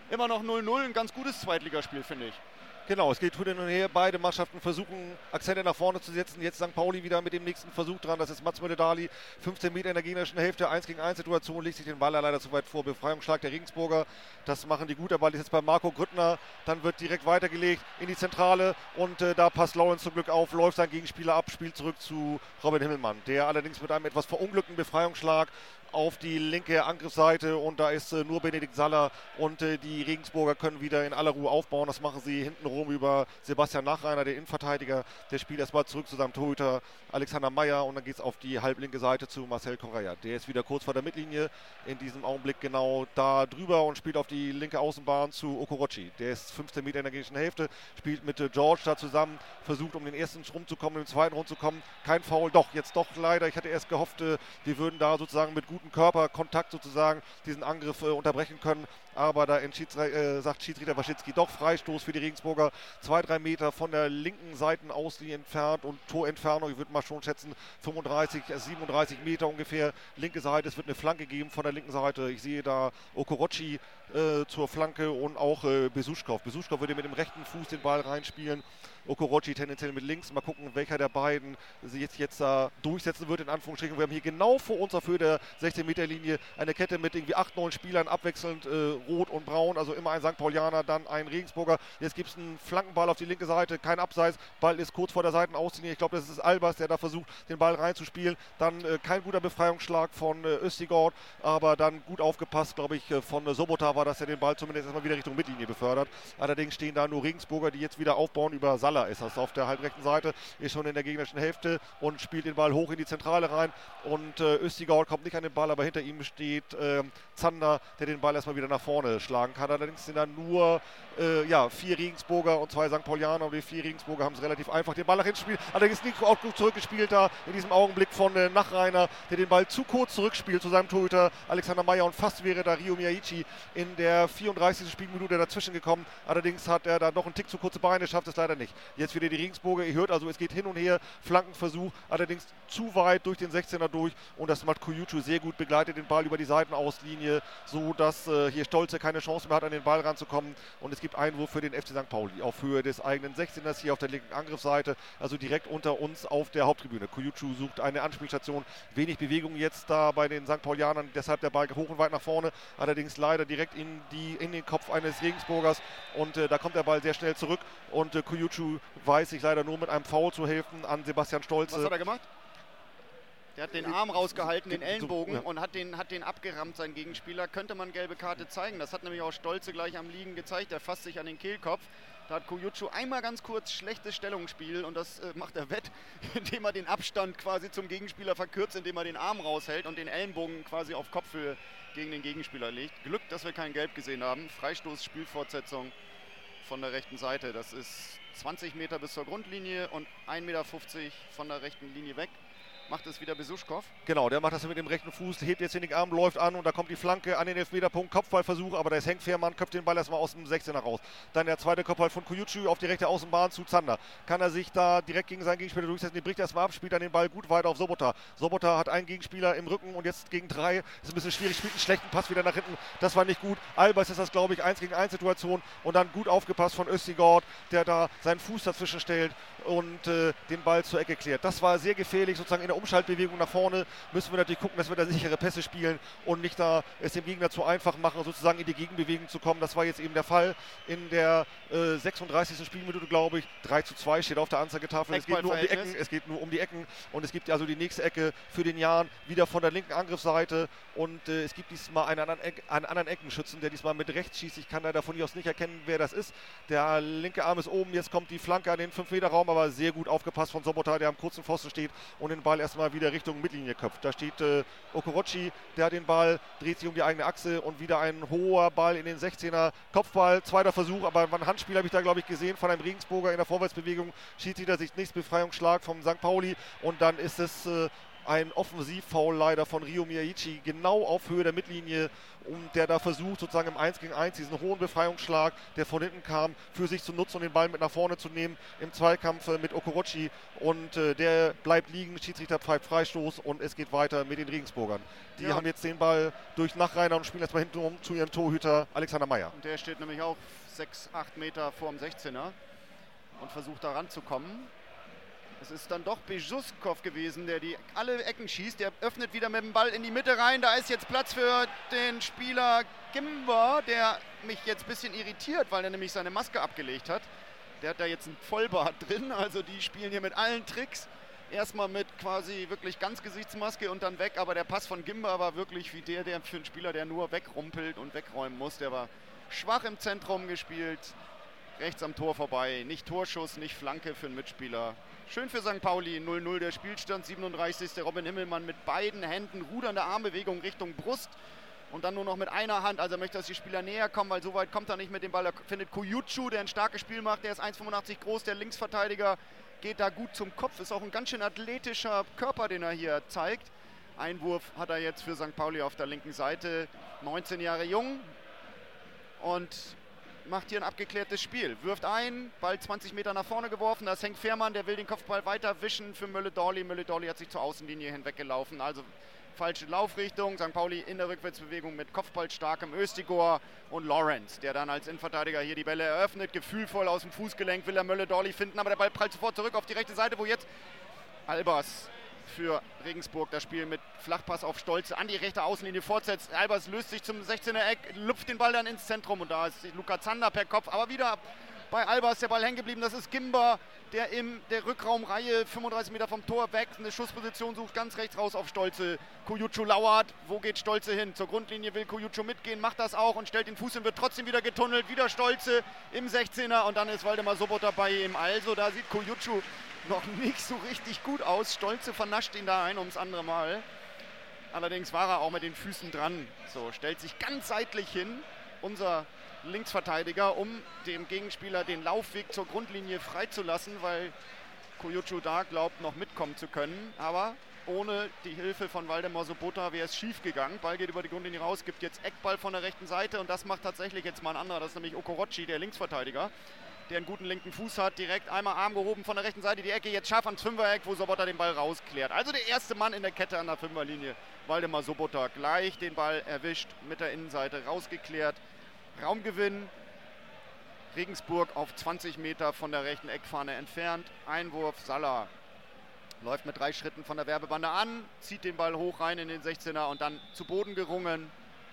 immer noch 0-0, ein ganz gutes Zweitligaspiel, finde ich. Genau, es geht hin und her. Beide Mannschaften versuchen, Akzente nach vorne zu setzen. Jetzt St. Pauli wieder mit dem nächsten Versuch dran. Das ist Mats Mölle-Dali. 15 Meter in der gegnerischen Hälfte. 1 gegen 1 Situation. Legt sich den Ball leider zu weit vor. Befreiungsschlag der Regensburger. Das machen die gut. Der Ball ist jetzt bei Marco Grüttner. Dann wird direkt weitergelegt in die Zentrale. Und da passt Lawrence zum Glück auf. Läuft sein Gegenspieler ab. Spielt zurück zu Robin Himmelmann. Der allerdings mit einem etwas verunglückten Befreiungsschlag auf die linke Angriffsseite und da ist nur Benedikt Saller und die Regensburger können wieder in aller Ruhe aufbauen. Das machen sie hintenrum über Sebastian Nachreiner, der Innenverteidiger. Der spielt erstmal zurück zu seinem Torhüter Alexander Meyer und dann geht es auf die halblinke Seite zu Marcel Correa. Der ist wieder kurz vor der Mittellinie, in diesem Augenblick genau da drüber und spielt auf die linke Außenbahn zu Okorochi. Der ist 15 Meter in der gegnerischen Hälfte, spielt mit George da zusammen, versucht um den ersten Rund zu kommen, um den zweiten Rund zu kommen. Kein Foul, jetzt doch leider. Ich hatte erst gehofft, wir würden da sozusagen mit gutem Körperkontakt sozusagen diesen Angriff unterbrechen können. Aber da sagt Schiedsrichter Waschitzki doch Freistoß für die Regensburger. 2-3 Meter von der linken Seitenauslinie entfernt und Torentfernung, ich würde mal schon schätzen 35, 37 Meter ungefähr. Linke Seite, es wird eine Flanke geben von der linken Seite. Ich sehe da Okorochi zur Flanke und auch Besuschkow. Besuschkow würde mit dem rechten Fuß den Ball reinspielen. Okorochi tendenziell mit links. Mal gucken, welcher der beiden sich jetzt da durchsetzen wird, in Anführungsstrichen. Wir haben hier genau vor uns auf Höhe der 16-Meter-Linie eine Kette mit irgendwie 8, 9 Spielern, abwechselnd rot und braun. Also immer ein St. Paulianer, dann ein Regensburger. Jetzt gibt es einen Flankenball auf die linke Seite, kein Abseits. Ball ist kurz vor der Seitenauslinie. Ich glaube, das ist Albers, der da versucht, den Ball reinzuspielen. Dann kein guter Befreiungsschlag von Östigord, aber dann gut aufgepasst, glaube ich, von Sobota war das, der den Ball zumindest erstmal wieder Richtung Mittellinie befördert. Allerdings stehen da nur Regensburger, die jetzt wieder aufbauen über Salah ist das auf der halbrechten Seite, ist schon in der gegnerischen Hälfte und spielt den Ball hoch in die Zentrale rein und Östigard kommt nicht an den Ball, aber hinter ihm steht Zander, der den Ball erstmal wieder nach vorne schlagen kann. Allerdings sind da nur 4 Regensburger und 2 St. Paulianer und die 4 Regensburger haben es relativ einfach, den Ball nach hinten spielen. Allerdings nicht auch gut zurückgespielt da in diesem Augenblick von Nachreiner, der den Ball zu kurz zurückspielt zu seinem Torhüter Alexander Meyer und fast wäre da Ryo Miyaichi in der 34. Spielminute dazwischen gekommen. Allerdings hat er da noch einen Tick zu kurze Beine, schafft es leider nicht. Jetzt wieder die Regensburger, ihr hört also, es geht hin und her, Flankenversuch, allerdings zu weit durch den 16er durch und das macht Kuyuchu sehr gut, begleitet den Ball über die Seitenauslinie, so dass hier Stolze keine Chance mehr hat, an den Ball ranzukommen und es gibt Einwurf für den FC St. Pauli auf Höhe des eigenen 16ers hier auf der linken Angriffsseite, also direkt unter uns auf der Haupttribüne. Kuyuchu sucht eine Anspielstation, wenig Bewegung jetzt da bei den St. Paulianern, deshalb der Ball hoch und weit nach vorne, allerdings leider direkt in den Kopf eines Regensburgers und da kommt der Ball sehr schnell zurück und Kuyuchu weiß sich leider nur mit einem Foul zu helfen an Sebastian Stolze. Was hat er gemacht? Der hat den Arm rausgehalten, den Ellenbogen, und hat den abgerammt, sein Gegenspieler. Könnte man gelbe Karte zeigen. Das hat nämlich auch Stolze gleich am Liegen gezeigt. Er fasst sich an den Kehlkopf. Da hat Kuyuchu einmal ganz kurz schlechtes Stellungsspiel und das macht er wett, indem er den Abstand quasi zum Gegenspieler verkürzt, indem er den Arm raushält und den Ellenbogen quasi auf Kopfhöhe gegen den Gegenspieler legt. Glück, dass wir kein Gelb gesehen haben. Freistoß, Spielfortsetzung von der rechten Seite. Das ist 20 Meter bis zur Grundlinie und 1,50 Meter von der rechten Linie weg. Macht es wieder Besuschkow. Genau, der macht das mit dem rechten Fuß, hebt jetzt den Arm, läuft an und da kommt die Flanke an den Elfmeterpunkt, Kopfballversuch, aber da ist Henk Fehrmann, köpft den Ball erstmal aus dem 16er raus. Dann der zweite Kopfball von Kuyuchu auf die rechte Außenbahn zu Zander. Kann er sich da direkt gegen seinen Gegenspieler durchsetzen, den bricht erstmal ab, spielt dann den Ball gut weiter auf Sobota. Sobota hat einen Gegenspieler im Rücken und jetzt gegen 3, ist ein bisschen schwierig, spielt einen schlechten Pass wieder nach hinten, das war nicht gut. Albers ist das, glaube ich, 1 gegen 1 Situation und dann gut aufgepasst von Östigard, der da seinen Fuß dazwischen stellt und den Ball zur Ecke klärt. Das war sehr gefährlich, sozusagen in der Umschaltbewegung nach vorne müssen wir natürlich gucken, dass wir da sichere Pässe spielen und nicht da es dem Gegner zu einfach machen, sozusagen in die Gegenbewegung zu kommen. Das war jetzt eben der Fall in der 36. Spielminute, glaube ich. 3:2 steht auf der Anzeigetafel. Es geht nur um die Ecken, es geht nur um die Ecken und es gibt also die nächste Ecke für den Jan wieder von der linken Angriffsseite und es gibt diesmal einen anderen Eckenschützen, der diesmal mit rechts schießt. Ich kann leider von hier aus nicht erkennen, wer das ist. Der linke Arm ist oben, jetzt kommt die Flanke an den 5-Meter-Raum, aber sehr gut aufgepasst von Sobota, der am kurzen Pfosten steht und den Ball erstmal wieder Richtung Mittellinie köpft. Da steht Okorochi, der hat den Ball, dreht sich um die eigene Achse und wieder ein hoher Ball in den 16er. Kopfball, zweiter Versuch, aber ein Handspiel habe ich da, glaube ich, gesehen von einem Regensburger in der Vorwärtsbewegung. Schiedsrichter sich nichts, Befreiungsschlag vom St. Pauli und dann ist es ein Offensivfoul leider von Ryo Miyaichi, genau auf Höhe der Mittellinie, und der da versucht, sozusagen im 1 gegen 1 diesen hohen Befreiungsschlag, der von hinten kam, für sich zu nutzen und den Ball mit nach vorne zu nehmen im Zweikampf mit Okorochi, und der bleibt liegen, Schiedsrichter pfeift Freistoß und es geht weiter mit den Regensburgern. Die haben jetzt den Ball durch Nachreiner und spielen erstmal hintenrum zu ihrem Torhüter Alexander Meyer. Und der steht nämlich auch 6, 8 Meter vor dem 16er und versucht da ranzukommen. Es ist dann doch Bejuskov gewesen, der alle Ecken schießt. Der öffnet wieder mit dem Ball in die Mitte rein. Da ist jetzt Platz für den Spieler Gimba, der mich jetzt ein bisschen irritiert, weil er nämlich seine Maske abgelegt hat. Der hat da jetzt ein Vollbart drin, also die spielen hier mit allen Tricks. Erstmal mit quasi wirklich ganz Gesichtsmaske und dann weg. Aber der Pass von Gimba war wirklich wie der für einen Spieler, der nur wegrumpelt und wegräumen muss. Der war schwach im Zentrum gespielt, rechts am Tor vorbei. Nicht Torschuss, nicht Flanke für einen Mitspieler. Schön für St. Pauli, 0-0 der Spielstand, 37. Robin Himmelmann mit beiden Händen, rudernde Armbewegung Richtung Brust und dann nur noch mit einer Hand. Also er möchte, dass die Spieler näher kommen, weil so weit kommt er nicht mit dem Ball. Er findet Koyucu, der ein starkes Spiel macht, der ist 1,85 groß, der Linksverteidiger, geht da gut zum Kopf. Ist auch ein ganz schön athletischer Körper, den er hier zeigt. Einwurf hat er jetzt für St. Pauli auf der linken Seite, 19 Jahre jung und macht hier ein abgeklärtes Spiel. Wirft ein, Ball 20 Meter nach vorne geworfen. Da ist Henk Fehrmann, der will den Kopfball weiter wischen für Mölle-Dorli. Mölle-Dorli hat sich zur Außenlinie hinweggelaufen. Also falsche Laufrichtung. St. Pauli in der Rückwärtsbewegung mit kopfballstarkem Östigor und Lawrence, der dann als Innenverteidiger hier die Bälle eröffnet. Gefühlvoll aus dem Fußgelenk will er Mölle-Dorli finden, aber der Ball prallt sofort zurück auf die rechte Seite, wo jetzt Albers für Regensburg das Spiel mit Flachpass auf Stolze an die rechte Außenlinie fortsetzt. Albers löst sich zum 16er Eck, lupft den Ball dann ins Zentrum und da ist Luca Zander per Kopf, aber wieder bei Albers der Ball hängen geblieben. Das ist Gimba, der in der Rückraumreihe 35 Meter vom Tor weg eine Schussposition sucht, ganz rechts raus auf Stolze. Koyucu lauert, wo geht Stolze hin? Zur Grundlinie will Koyucu mitgehen, macht das auch und stellt den Fuß hin, wird trotzdem wieder getunnelt, wieder Stolze im 16er und dann ist Waldemar Sobota bei ihm. Also da sieht Koyucu noch nicht so richtig gut aus. Stolze vernascht ihn da ein ums andere Mal. Allerdings war er auch mit den Füßen dran. So, stellt sich ganz seitlich hin, unser Linksverteidiger, um dem Gegenspieler den Laufweg zur Grundlinie freizulassen, weil Koyucu da glaubt, noch mitkommen zu können. Aber ohne die Hilfe von Waldemar Sobota wäre es schief gegangen. Ball geht über die Grundlinie raus, gibt jetzt Eckball von der rechten Seite und das macht tatsächlich jetzt mal ein anderer. Das ist nämlich Okorochi, der Linksverteidiger, der einen guten linken Fuß hat, direkt einmal Arm gehoben von der rechten Seite, die Ecke jetzt scharf ans Fünfereck, wo Sobota den Ball rausklärt. Also der erste Mann in der Kette an der Fünferlinie, Waldemar Sobota, gleich den Ball erwischt, mit der Innenseite rausgeklärt. Raumgewinn, Regensburg auf 20 Meter von der rechten Eckfahne entfernt. Einwurf, Salah läuft mit 3 Schritten von der Werbebande an, zieht den Ball hoch rein in den 16er und dann zu Boden gerungen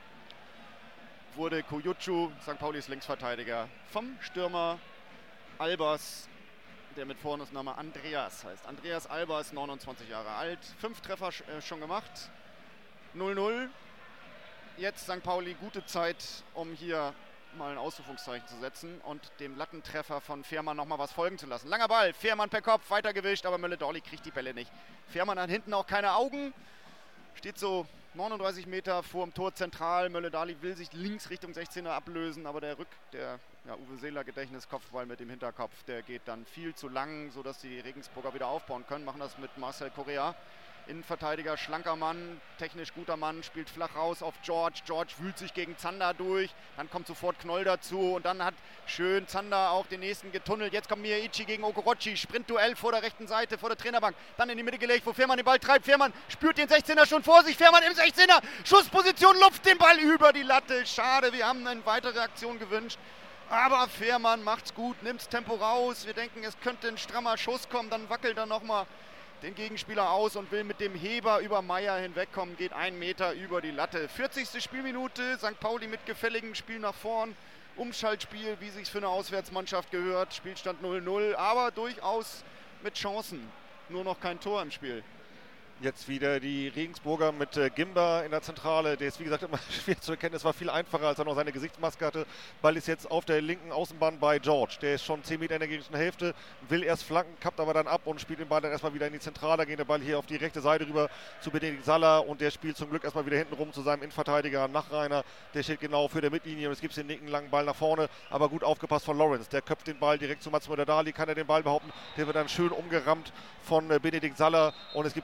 wurde Koyucu, St. Paulis Linksverteidiger, vom Stürmer Albers, der mit Vorname Andreas heißt. Andreas Albers, 29 Jahre alt, 5 Treffer schon gemacht, 0-0. Jetzt St. Pauli gute Zeit, um hier mal ein Ausrufungszeichen zu setzen und dem Lattentreffer von Fehrmann nochmal was folgen zu lassen. Langer Ball, Fehrmann per Kopf, weitergewischt, aber Mölle-Dorli kriegt die Bälle nicht. Fehrmann hat hinten auch keine Augen, steht so 39 Meter vor dem Tor zentral. Mölle-Dorli will sich links Richtung 16er ablösen, aber der Uwe Seeler Gedächtniskopfball mit dem Hinterkopf, der geht dann viel zu lang, sodass die Regensburger wieder aufbauen können. Machen das mit Marcel Correa. Innenverteidiger, schlanker Mann, technisch guter Mann, spielt flach raus auf George. George wühlt sich gegen Zander durch, dann kommt sofort Knoll dazu und dann hat schön Zander auch den nächsten getunnelt. Jetzt kommt Miyaichi gegen Okorochi, Sprintduell vor der rechten Seite, vor der Trainerbank, dann in die Mitte gelegt, wo Fehrmann den Ball treibt. Fehrmann spürt den 16er schon vor sich, Fehrmann im 16er, Schussposition, lupft den Ball über die Latte. Schade, wir haben eine weitere Aktion gewünscht. Aber Fehrmann macht's gut, nimmt's Tempo raus. Wir denken, es könnte ein strammer Schuss kommen, dann wackelt er nochmal den Gegenspieler aus und will mit dem Heber über Meier hinwegkommen, geht 1 Meter über die Latte. 40. Spielminute, St. Pauli mit gefälligem Spiel nach vorn. Umschaltspiel, wie sich's für eine Auswärtsmannschaft gehört. Spielstand 0-0, aber durchaus mit Chancen. Nur noch kein Tor im Spiel. Jetzt wieder die Regensburger mit Gimba in der Zentrale. Der ist, wie gesagt, immer schwer zu erkennen. Es war viel einfacher, als er noch seine Gesichtsmaske hatte. Ball ist jetzt auf der linken Außenbahn bei George. Der ist schon 10 Meter in der gegnerischen Hälfte, will erst flanken, kappt aber dann ab und spielt den Ball dann erstmal wieder in die Zentrale. Da geht der Ball hier auf die rechte Seite rüber zu Benedikt Salah und der spielt zum Glück erstmal wieder hinten rum zu seinem Innenverteidiger Nachreiner. Der steht genau für der Mittellinie und es gibt den linken langen Ball nach vorne, aber gut aufgepasst von Lawrence. Der köpft den Ball direkt zu Mats Möller-Dali, kann er den Ball behaupten. Der wird dann schön umgerammt von Benedikt Salah und es gibt Freistoß für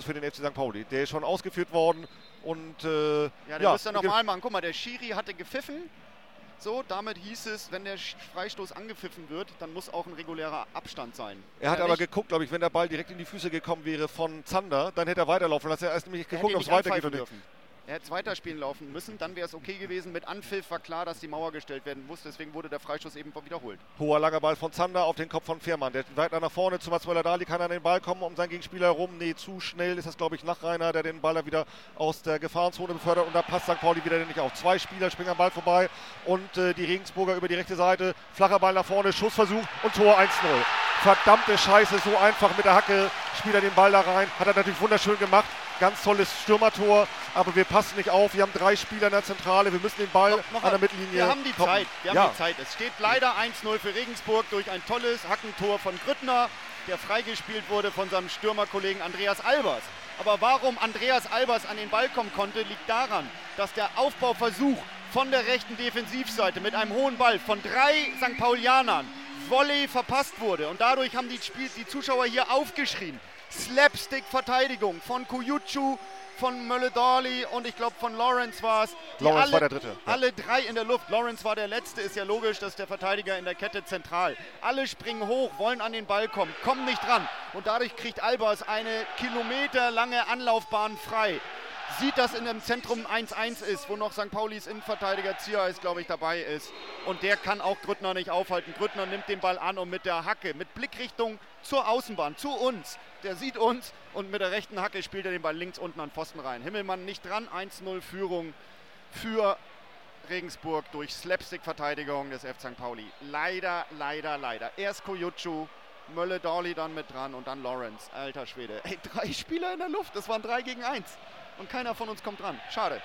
für den FC St. Pauli. Der ist schon ausgeführt worden und ja, der müsste nochmal machen. Guck mal, der Schiri hatte gepfiffen. So, damit hieß es, wenn der Freistoß angepfiffen wird, dann muss auch ein regulärer Abstand sein. Er hat aber geguckt, glaube ich, wenn der Ball direkt in die Füße gekommen wäre von Zander, dann hätte er weiterlaufen lassen. Er hat erst nämlich geguckt, ob es weitergeht oder nicht. Er hätte es weiterspielen laufen müssen, dann wäre es okay gewesen. Mit Anpfiff war klar, dass die Mauer gestellt werden muss, deswegen wurde der Freistoß eben wiederholt. Hoher langer Ball von Zander auf den Kopf von Fährmann. Der weiter nach vorne zu Mazzuela Dali, kann an den Ball kommen, um seinen Gegenspieler herum. Nee, zu schnell ist das, glaube ich, nach Rainer, der den Ball da wieder aus der Gefahrenzone befördert und da passt St. Pauli wieder nicht auf. 2 Spieler springen am Ball vorbei und die Regensburger über die rechte Seite. Flacher Ball nach vorne, Schussversuch und Tor 1-0. Verdammte Scheiße, so einfach mit der Hacke spielt er den Ball da rein. Hat er natürlich wunderschön gemacht. Ganz tolles Stürmertor, aber wir passen nicht auf. Wir haben 3 Spieler in der Zentrale. Wir müssen den Ball an der Mittellinie. Wir haben die Zeit. Wir haben die Zeit. Es steht leider 1-0 für Regensburg durch ein tolles Hackentor von Grüttner, der freigespielt wurde von seinem Stürmerkollegen Andreas Albers. Aber warum Andreas Albers an den Ball kommen konnte, liegt daran, dass der Aufbauversuch von der rechten Defensivseite mit einem hohen Ball von 3 St. Paulianern Volley verpasst wurde. Und dadurch haben die Zuschauer hier aufgeschrien. Slapstick-Verteidigung von Kujucu, von Mölle-Dali und ich glaube von Lawrence war es. Lawrence war der Dritte. Alle 3 in der Luft. Lawrence war der Letzte, ist ja logisch, dass der Verteidiger in der Kette zentral. Alle springen hoch, wollen an den Ball kommen, kommen nicht dran. Und dadurch kriegt Albers eine kilometerlange Anlaufbahn frei. Sieht, dass in dem Zentrum 1-1 ist, wo noch St. Paulis Innenverteidiger Ziereis, glaube ich, dabei ist. Und der kann auch Grüttner nicht aufhalten. Grüttner nimmt den Ball an und mit der Hacke, mit Blickrichtung zur Außenbahn, zu uns. Der sieht uns und mit der rechten Hacke spielt er den Ball links unten an Pfosten rein. Himmelmann nicht dran, 1-0 Führung für Regensburg durch Slapstick-Verteidigung des FC St. Pauli. Leider, leider, leider. Erst Kujucu, Mölle-Dali dann mit dran und dann Lawrence. Alter Schwede. Ey, 3 Spieler in der Luft, das waren 3 gegen 1. Und keiner von uns kommt dran. Schade.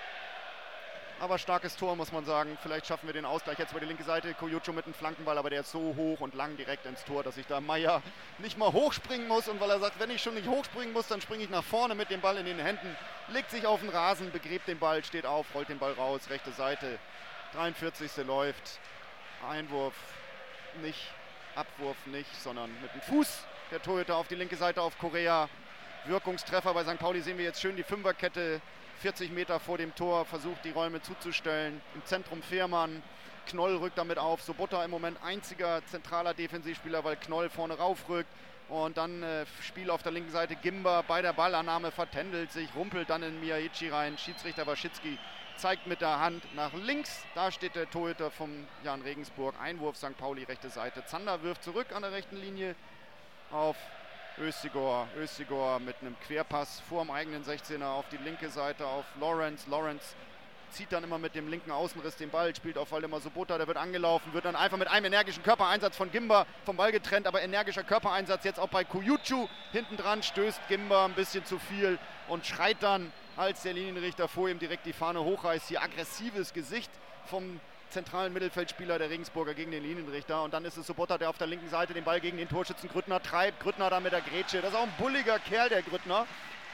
Aber starkes Tor, muss man sagen. Vielleicht schaffen wir den Ausgleich jetzt über die linke Seite. Kujucu mit einem Flankenball, aber der ist so hoch und lang direkt ins Tor, dass sich da Meier nicht mal hochspringen muss. Und weil er sagt, wenn ich schon nicht hochspringen muss, dann springe ich nach vorne mit dem Ball in den Händen. Legt sich auf den Rasen, begräbt den Ball, steht auf, rollt den Ball raus, rechte Seite. 43. läuft. Einwurf nicht, Abwurf nicht, sondern mit dem Fuß. Der Torhüter auf die linke Seite auf Correa. Wirkungstreffer bei St. Pauli sehen wir jetzt schön die Fünferkette. 40 Meter vor dem Tor, versucht die Räume zuzustellen. Im Zentrum Fährmann, Knoll rückt damit auf. Sobota im Moment einziger zentraler Defensivspieler, weil Knoll vorne raufrückt. Und dann Spiel auf der linken Seite. Gimba bei der Ballannahme vertändelt sich, rumpelt dann in Miyagichi rein. Schiedsrichter Waschitzki zeigt mit der Hand nach links. Da steht der Torhüter vom Jan Regensburg. Einwurf St. Pauli, rechte Seite. Zander wirft zurück an der rechten Linie auf Özigor mit einem Querpass vor dem eigenen 16er auf die linke Seite auf Lawrence. Lawrence zieht dann immer mit dem linken Außenriss den Ball, spielt auf Waldemar Sobota, der wird angelaufen, wird dann einfach mit einem energischen Körpereinsatz von Gimba vom Ball getrennt, aber energischer Körpereinsatz jetzt auch bei Kujucu. Hinten dran stößt Gimba ein bisschen zu viel und schreit dann, als der Linienrichter vor ihm direkt die Fahne hochreißt. Hier aggressives Gesicht vom zentralen Mittelfeldspieler der Regensburger gegen den Linienrichter. Und dann ist es Sobota, der auf der linken Seite den Ball gegen den Torschützen Grüttner treibt. Grüttner da mit der Grätsche. Das ist auch ein bulliger Kerl, der Grüttner.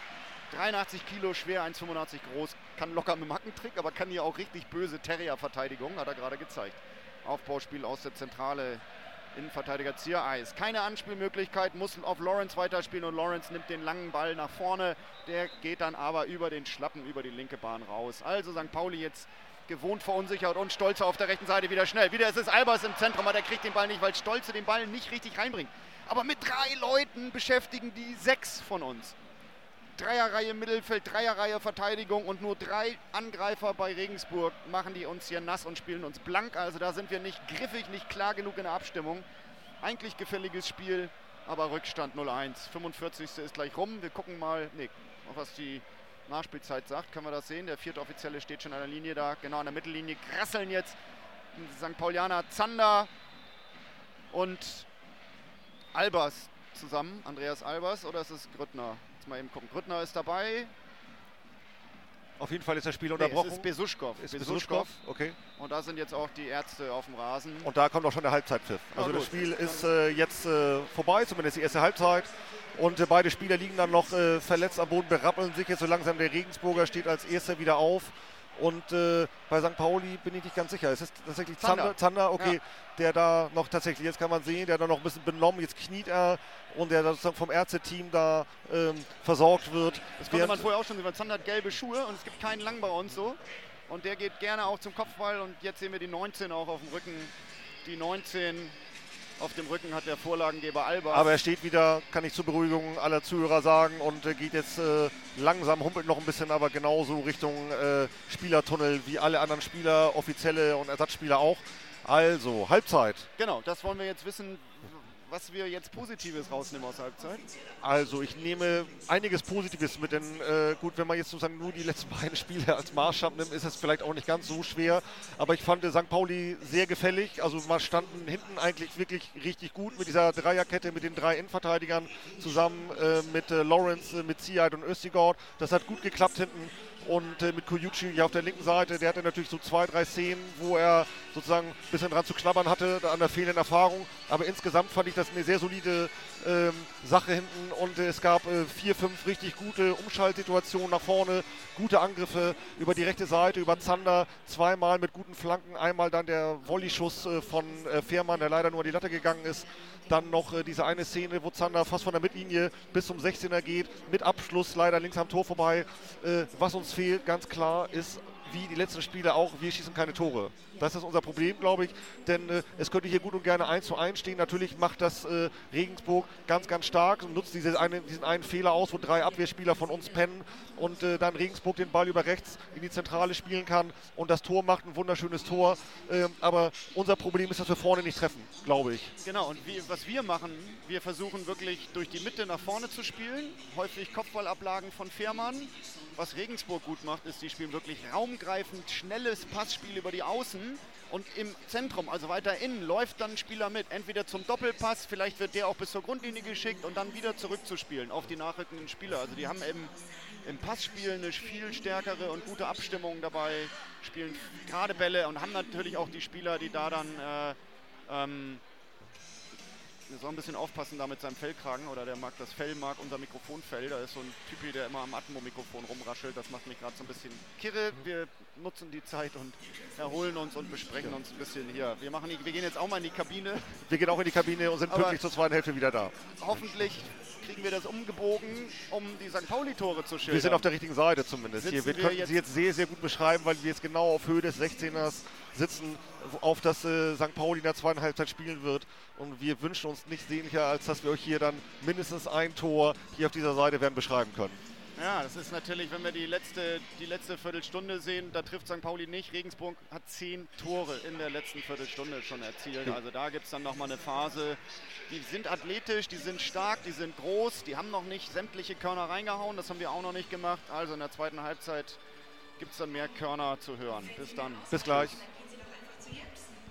83 Kilo schwer, 1,85 groß. Kann locker mit dem Hackentrick, aber kann hier auch richtig böse Terrier-Verteidigung, hat er gerade gezeigt. Aufbauspiel aus der Zentrale. Innenverteidiger Ziereis. Keine Anspielmöglichkeit, muss auf Lawrence weiterspielen und Lawrence nimmt den langen Ball nach vorne. Der geht dann aber über den Schlappen, über die linke Bahn raus. Also St. Pauli jetzt gewohnt verunsichert und Stolze auf der rechten Seite wieder schnell. Wieder ist es Albers im Zentrum, aber der kriegt den Ball nicht, weil Stolze den Ball nicht richtig reinbringt. Aber mit 3 Leuten beschäftigen die 6 von uns. Dreierreihe Mittelfeld, Dreierreihe Verteidigung und nur 3 Angreifer bei Regensburg machen die uns hier nass und spielen uns blank. Also da sind wir nicht griffig, nicht klar genug in der Abstimmung. Eigentlich gefälliges Spiel, aber Rückstand 0-1. 45. ist gleich rum. Wir gucken mal, was die Nachspielzeit sagt. Können wir das sehen? Der 4. Offizielle steht schon an der Linie da. Genau an der Mittellinie krasseln jetzt St. Paulianer Zander und Albers zusammen. Andreas Albers oder ist es Grüttner? Jetzt mal eben gucken. Grüttner ist dabei. Auf jeden Fall ist das Spiel unterbrochen. Es ist Besuschkow. Besuschkow, okay. Und da sind jetzt auch die Ärzte auf dem Rasen. Und da kommt auch schon der Halbzeitpfiff. Also das Spiel ist jetzt vorbei, zumindest die erste Halbzeit. Und beide Spieler liegen dann noch verletzt am Boden, berappeln sich jetzt so langsam. Der Regensburger steht als Erster wieder auf. Und bei St. Pauli bin ich nicht ganz sicher. Es ist tatsächlich Zander, okay, ja. Der da noch tatsächlich, jetzt kann man sehen, der da noch ein bisschen benommen, jetzt kniet er und der sozusagen vom Ärzteteam da versorgt wird. Das konnte man vorher auch schon sehen, weil Zander hat gelbe Schuhe und es gibt keinen Lang bei uns so. Und der geht gerne auch zum Kopfball und jetzt sehen wir die 19 auch auf dem Rücken. Die 19 auf dem Rücken hat der Vorlagengeber Albers. Aber er steht wieder, kann ich zur Beruhigung aller Zuhörer sagen, und geht jetzt langsam, humpelt noch ein bisschen, aber genauso Richtung Spielertunnel wie alle anderen Spieler, Offizielle und Ersatzspieler auch. Also, Halbzeit. Genau, das wollen wir jetzt wissen, was wir jetzt Positives rausnehmen aus der Halbzeit. Also ich nehme einiges Positives mit, denn gut, wenn man jetzt sozusagen nur die letzten beiden Spiele als Maßstab nimmt, ist es vielleicht auch nicht ganz so schwer. Aber ich fand St. Pauli sehr gefällig. Also wir standen hinten eigentlich wirklich richtig gut mit dieser Dreierkette, mit den 3 Innenverteidigern zusammen mit Lawrence, mit Ziyech und Özdegaard. Das hat gut geklappt hinten. Und mit Koyuchi hier auf der linken Seite, der hatte natürlich so 2, 3 Szenen, wo er sozusagen ein bisschen dran zu knabbern hatte, an der fehlenden Erfahrung. Aber insgesamt fand ich das eine sehr solide Sache hinten. Und es gab 4, 5 richtig gute Umschaltsituationen nach vorne, gute Angriffe über die rechte Seite, über Zander, 2-mal mit guten Flanken, einmal dann der Volleyschuss von Fährmann, der leider nur an die Latte gegangen ist. Dann noch diese eine Szene, wo Zander fast von der Mittellinie bis zum 16er geht, mit Abschluss leider links am Tor vorbei. Was uns fehlt, ganz klar, ist, wie die letzten Spiele auch, wir schießen keine Tore. Das ist unser Problem, glaube ich, denn es könnte hier gut und gerne 1:1 stehen. Natürlich macht das Regensburg ganz, ganz stark und nutzt diesen einen Fehler aus, wo 3 Abwehrspieler von uns pennen und dann Regensburg den Ball über rechts in die Zentrale spielen kann und das Tor macht, ein wunderschönes Tor. Aber unser Problem ist, dass wir vorne nicht treffen, glaube ich. Genau, und was wir machen, wir versuchen wirklich durch die Mitte nach vorne zu spielen, häufig Kopfballablagen von Fährmann. Was Regensburg gut macht, ist, die spielen wirklich raumgreifend, schnelles Passspiel über die Außen und im Zentrum, also weiter innen, läuft dann ein Spieler mit, entweder zum Doppelpass, vielleicht wird der auch bis zur Grundlinie geschickt und dann wieder zurückzuspielen auf die nachrückenden Spieler. Also die haben im Passspiel eine viel stärkere und gute Abstimmung dabei, spielen gerade Bälle und haben natürlich auch die Spieler, die da dann wir sollen ein bisschen aufpassen da mit seinem Fellkragen, oder der mag das Fell, mag unser Mikrofonfell. Da ist so ein Typi, der immer am Atmo-Mikrofon rumraschelt. Das macht mich gerade so ein bisschen kirre. Wir nutzen die Zeit und erholen uns und besprechen uns ein bisschen hier. Wir gehen jetzt auch mal in die Kabine. Wir gehen auch in die Kabine und sind pünktlich zur zweiten Hälfte wieder da. Hoffentlich kriegen wir das umgebogen, um die St. Pauli-Tore zu schildern. Wir sind auf der richtigen Seite zumindest. Wir könnten sie jetzt sehr, sehr gut beschreiben, weil wir jetzt genau auf Höhe des 16ers sitzen, auf das St. Pauli in der zweiten Halbzeit spielen wird. Und wir wünschen uns nichts sehnlicher, als dass wir euch hier dann mindestens ein Tor hier auf dieser Seite werden beschreiben können. Ja, das ist natürlich, wenn wir die letzte Viertelstunde sehen, da trifft St. Pauli nicht. Regensburg hat 10 Tore in der letzten Viertelstunde schon erzielt. Also da gibt es dann nochmal eine Phase. Die sind athletisch, die sind stark, die sind groß, die haben noch nicht sämtliche Körner reingehauen. Das haben wir auch noch nicht gemacht. Also in der zweiten Halbzeit gibt es dann mehr Körner zu hören. Bis dann. Bis gleich. Wenn Sie bereit sind zu jetzt?